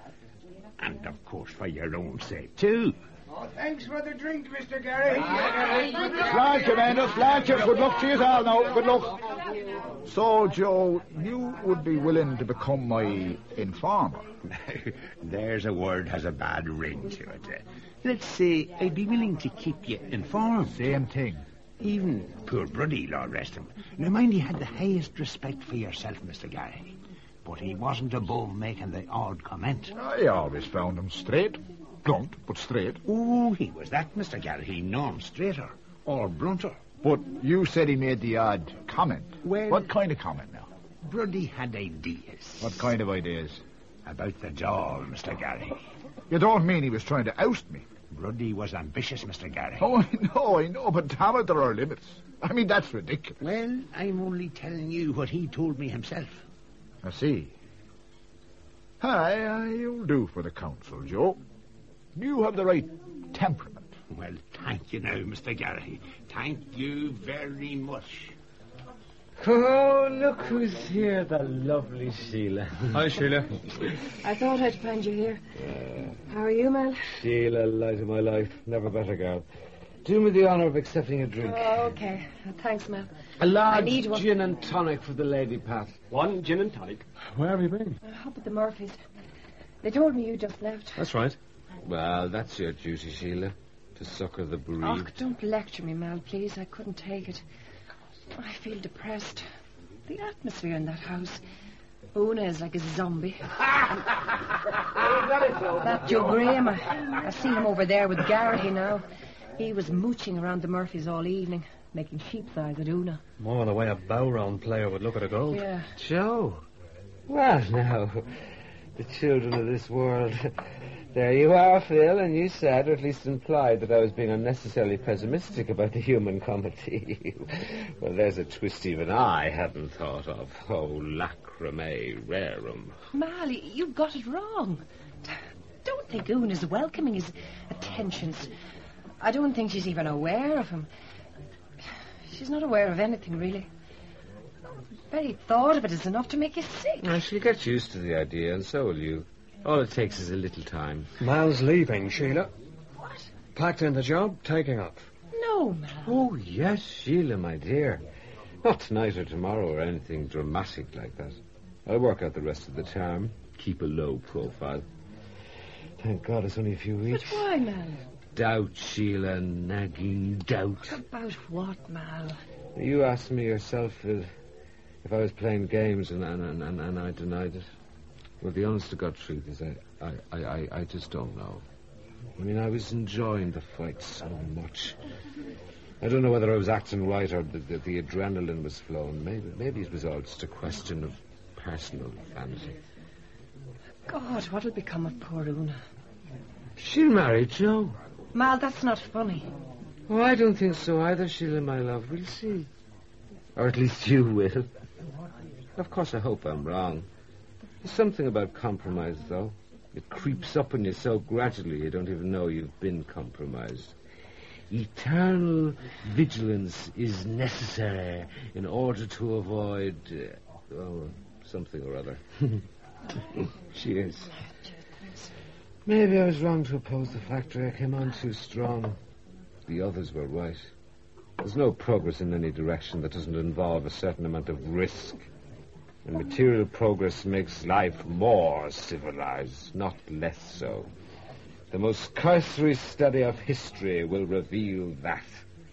And, of course, for your own sake, too. Oh, thanks for the drink, Mr. Gary. Flank him, Ennis, flank him. Good luck to you all now. Good luck. So, Joe, you would be willing to become my informer? There's a word has a bad ring to it. Let's say I'd be willing to keep you informed. Same thing. Even poor Bruddy, Lord rest him. Now, mind, he had the highest respect for yourself, Mr. Gallagher. But he wasn't above making the odd comment. I always found him straight. Blunt, but straight. Oh, he was that, Mr. Gallagher. None straighter or blunter. But you said he made the odd comment. Well, what kind of comment now? Bruddy had ideas. What kind of ideas? About the doll, Mr. Gallagher. You don't mean he was trying to oust me? Bruddy was ambitious, Mr. Gallagher. Oh, I know, but damn it, there are limits. I mean, that's ridiculous. Well, I'm only telling you what he told me himself. I see. Aye, you'll do for the council, Joe. You have the right temperament. Well, thank you now, Mr. Gallagher. Thank you very much. Oh, look who's here, the lovely Sheila. Hi, Sheila. I thought I'd find you here. How are you, Mel? Sheila, light of my life. Never better, girl. Do me the honour of accepting a drink. Oh, okay. Thanks, Mel. A large gin and tonic for the lady, Pat. One gin and tonic. Where have you been? Up at the Murphys. They told me you just left. That's right. Well, that's your duty, Sheila, to succour the bereaved. Oh, don't lecture me, Mel, please. I couldn't take it. I feel depressed. The atmosphere in that house. Una is like a zombie. That Joe Graham, I see him over there with Garrity now. He was mooching around the Murphys all evening, making sheep's eyes at Una. More the way a bow-round player would look at a gold. Yeah. Joe. Well, now, the children of this world. There you are, Phil, and you said, or at least implied, that I was being unnecessarily pessimistic about the human comedy. Well, there's a twist even I hadn't thought of. Oh, lacrymae rerum. Mal, you've got it wrong. Don't think Una's welcoming his attentions. I don't think she's even aware of him. She's not aware of anything, really. The very thought of it is enough to make you sick. Well, she'll get used to the idea, and so will you. All it takes is a little time. Mal's leaving, Sheila. What? Packed in the job, taking off. No, Mal. Oh, yes, Sheila, my dear. Not tonight or tomorrow or anything dramatic like that. I'll work out the rest of the term. Keep a low profile. Thank God it's only a few weeks. But why, Mal? Doubt, Sheila, nagging doubt. About what, Mal? You asked me yourself if I was playing games and I denied it. Well, the honest-to-God truth is I just don't know. I mean, I was enjoying the fight so much. I don't know whether I was acting right or the adrenaline was flowing. Maybe it was all just a question of personal vanity. God, what'll become of poor Una? She'll marry Joe. Mal, that's not funny. Oh, I don't think so either, Sheila, my love. We'll see. Or at least you will. Of course, I hope I'm wrong. There's something about compromise, though. It creeps up on you so gradually you don't even know you've been compromised. Eternal vigilance is necessary in order to avoid... something or other. Cheers. Maybe I was wrong to oppose the factory. I came on too strong. The others were right. There's no progress in any direction that doesn't involve a certain amount of risk. And material progress makes life more civilized, not less so. The most cursory study of history will reveal that.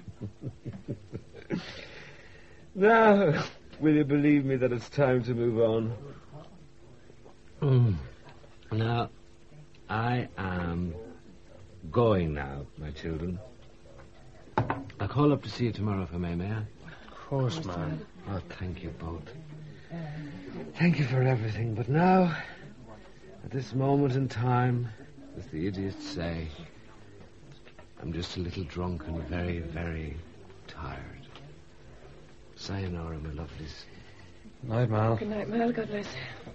Now, will you believe me that it's time to move on? Now, I am going now, my children. I'll call up to see you tomorrow if I may I? Of course, man. Oh, thank you both. Thank you for everything, but now, at this moment in time, as the idiots say, I'm just a little drunk and very, very tired. Sayonara, my lovelies. Night, Mal. Good night, Mal. God bless.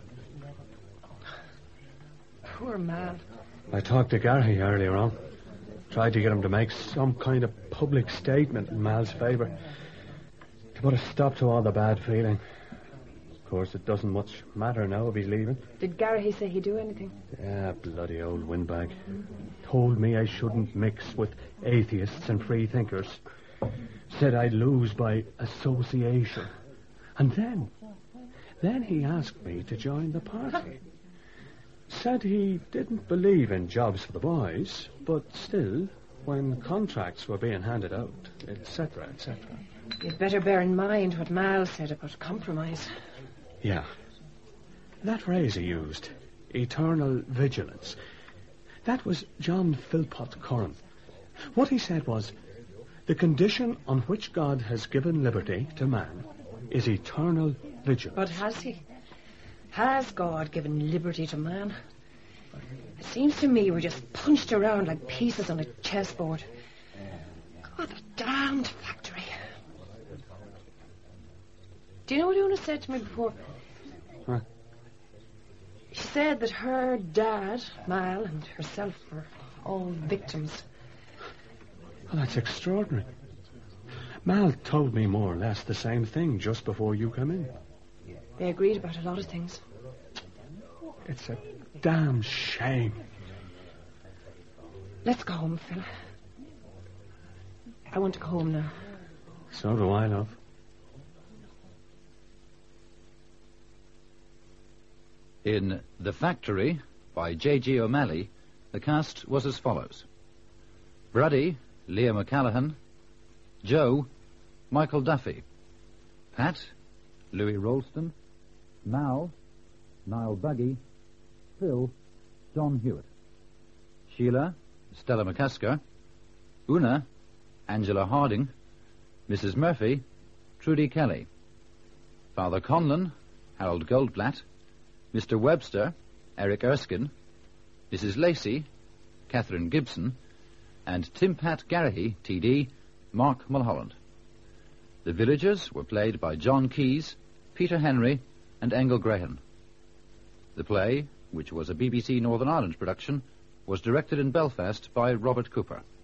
Poor Mal. I talked to Gary earlier on. Tried to get him to make some kind of public statement in Mal's favour. To put a stop to all the bad feeling. Of course, it doesn't much matter now if he's leaving. Did Gary say he'd do anything? Yeah, bloody old windbag. Told me I shouldn't mix with atheists and free thinkers. Said I'd lose by association. And then he asked me to join the party. Said he didn't believe in jobs for the boys, but still, when contracts were being handed out, etc., etc. You'd better bear in mind what Mal said about compromise. Yeah. That phrase he used, eternal vigilance, that was John Philpott Curran. What he said was, the condition on which God has given liberty to man is eternal vigilance. But has he? Has God given liberty to man? It seems to me we're just punched around like pieces on a chessboard. God, the damned factory. Do you know what Una said to me before? What? She said that her dad, Mal, and herself were all victims. Well, that's extraordinary. Mal told me more or less the same thing just before you came in. They agreed about a lot of things. It's a damn shame. Let's go home, Phil. I want to go home now. So do I, love. In The Factory, by J.G. O'Malley, the cast was as follows. Bruddy, Liam O'Callaghan. Joe, Michael Duffy. Pat, Louis Rolston. Mal, Niall Buggy. Phil, John Hewitt. Sheila, Stella McCusker. Una, Angela Harding. Mrs. Murphy, Trudy Kelly. Father Conlon, Harold Goldblatt. Mr. Webster, Eric Erskine. Mrs. Lacey, Catherine Gibson. And Timpat Garahy, T.D., Mark Mulholland. The villagers were played by John Keyes, Peter Henry, and Engel Graham. The play, which was a BBC Northern Ireland production, was directed in Belfast by Robert Cooper.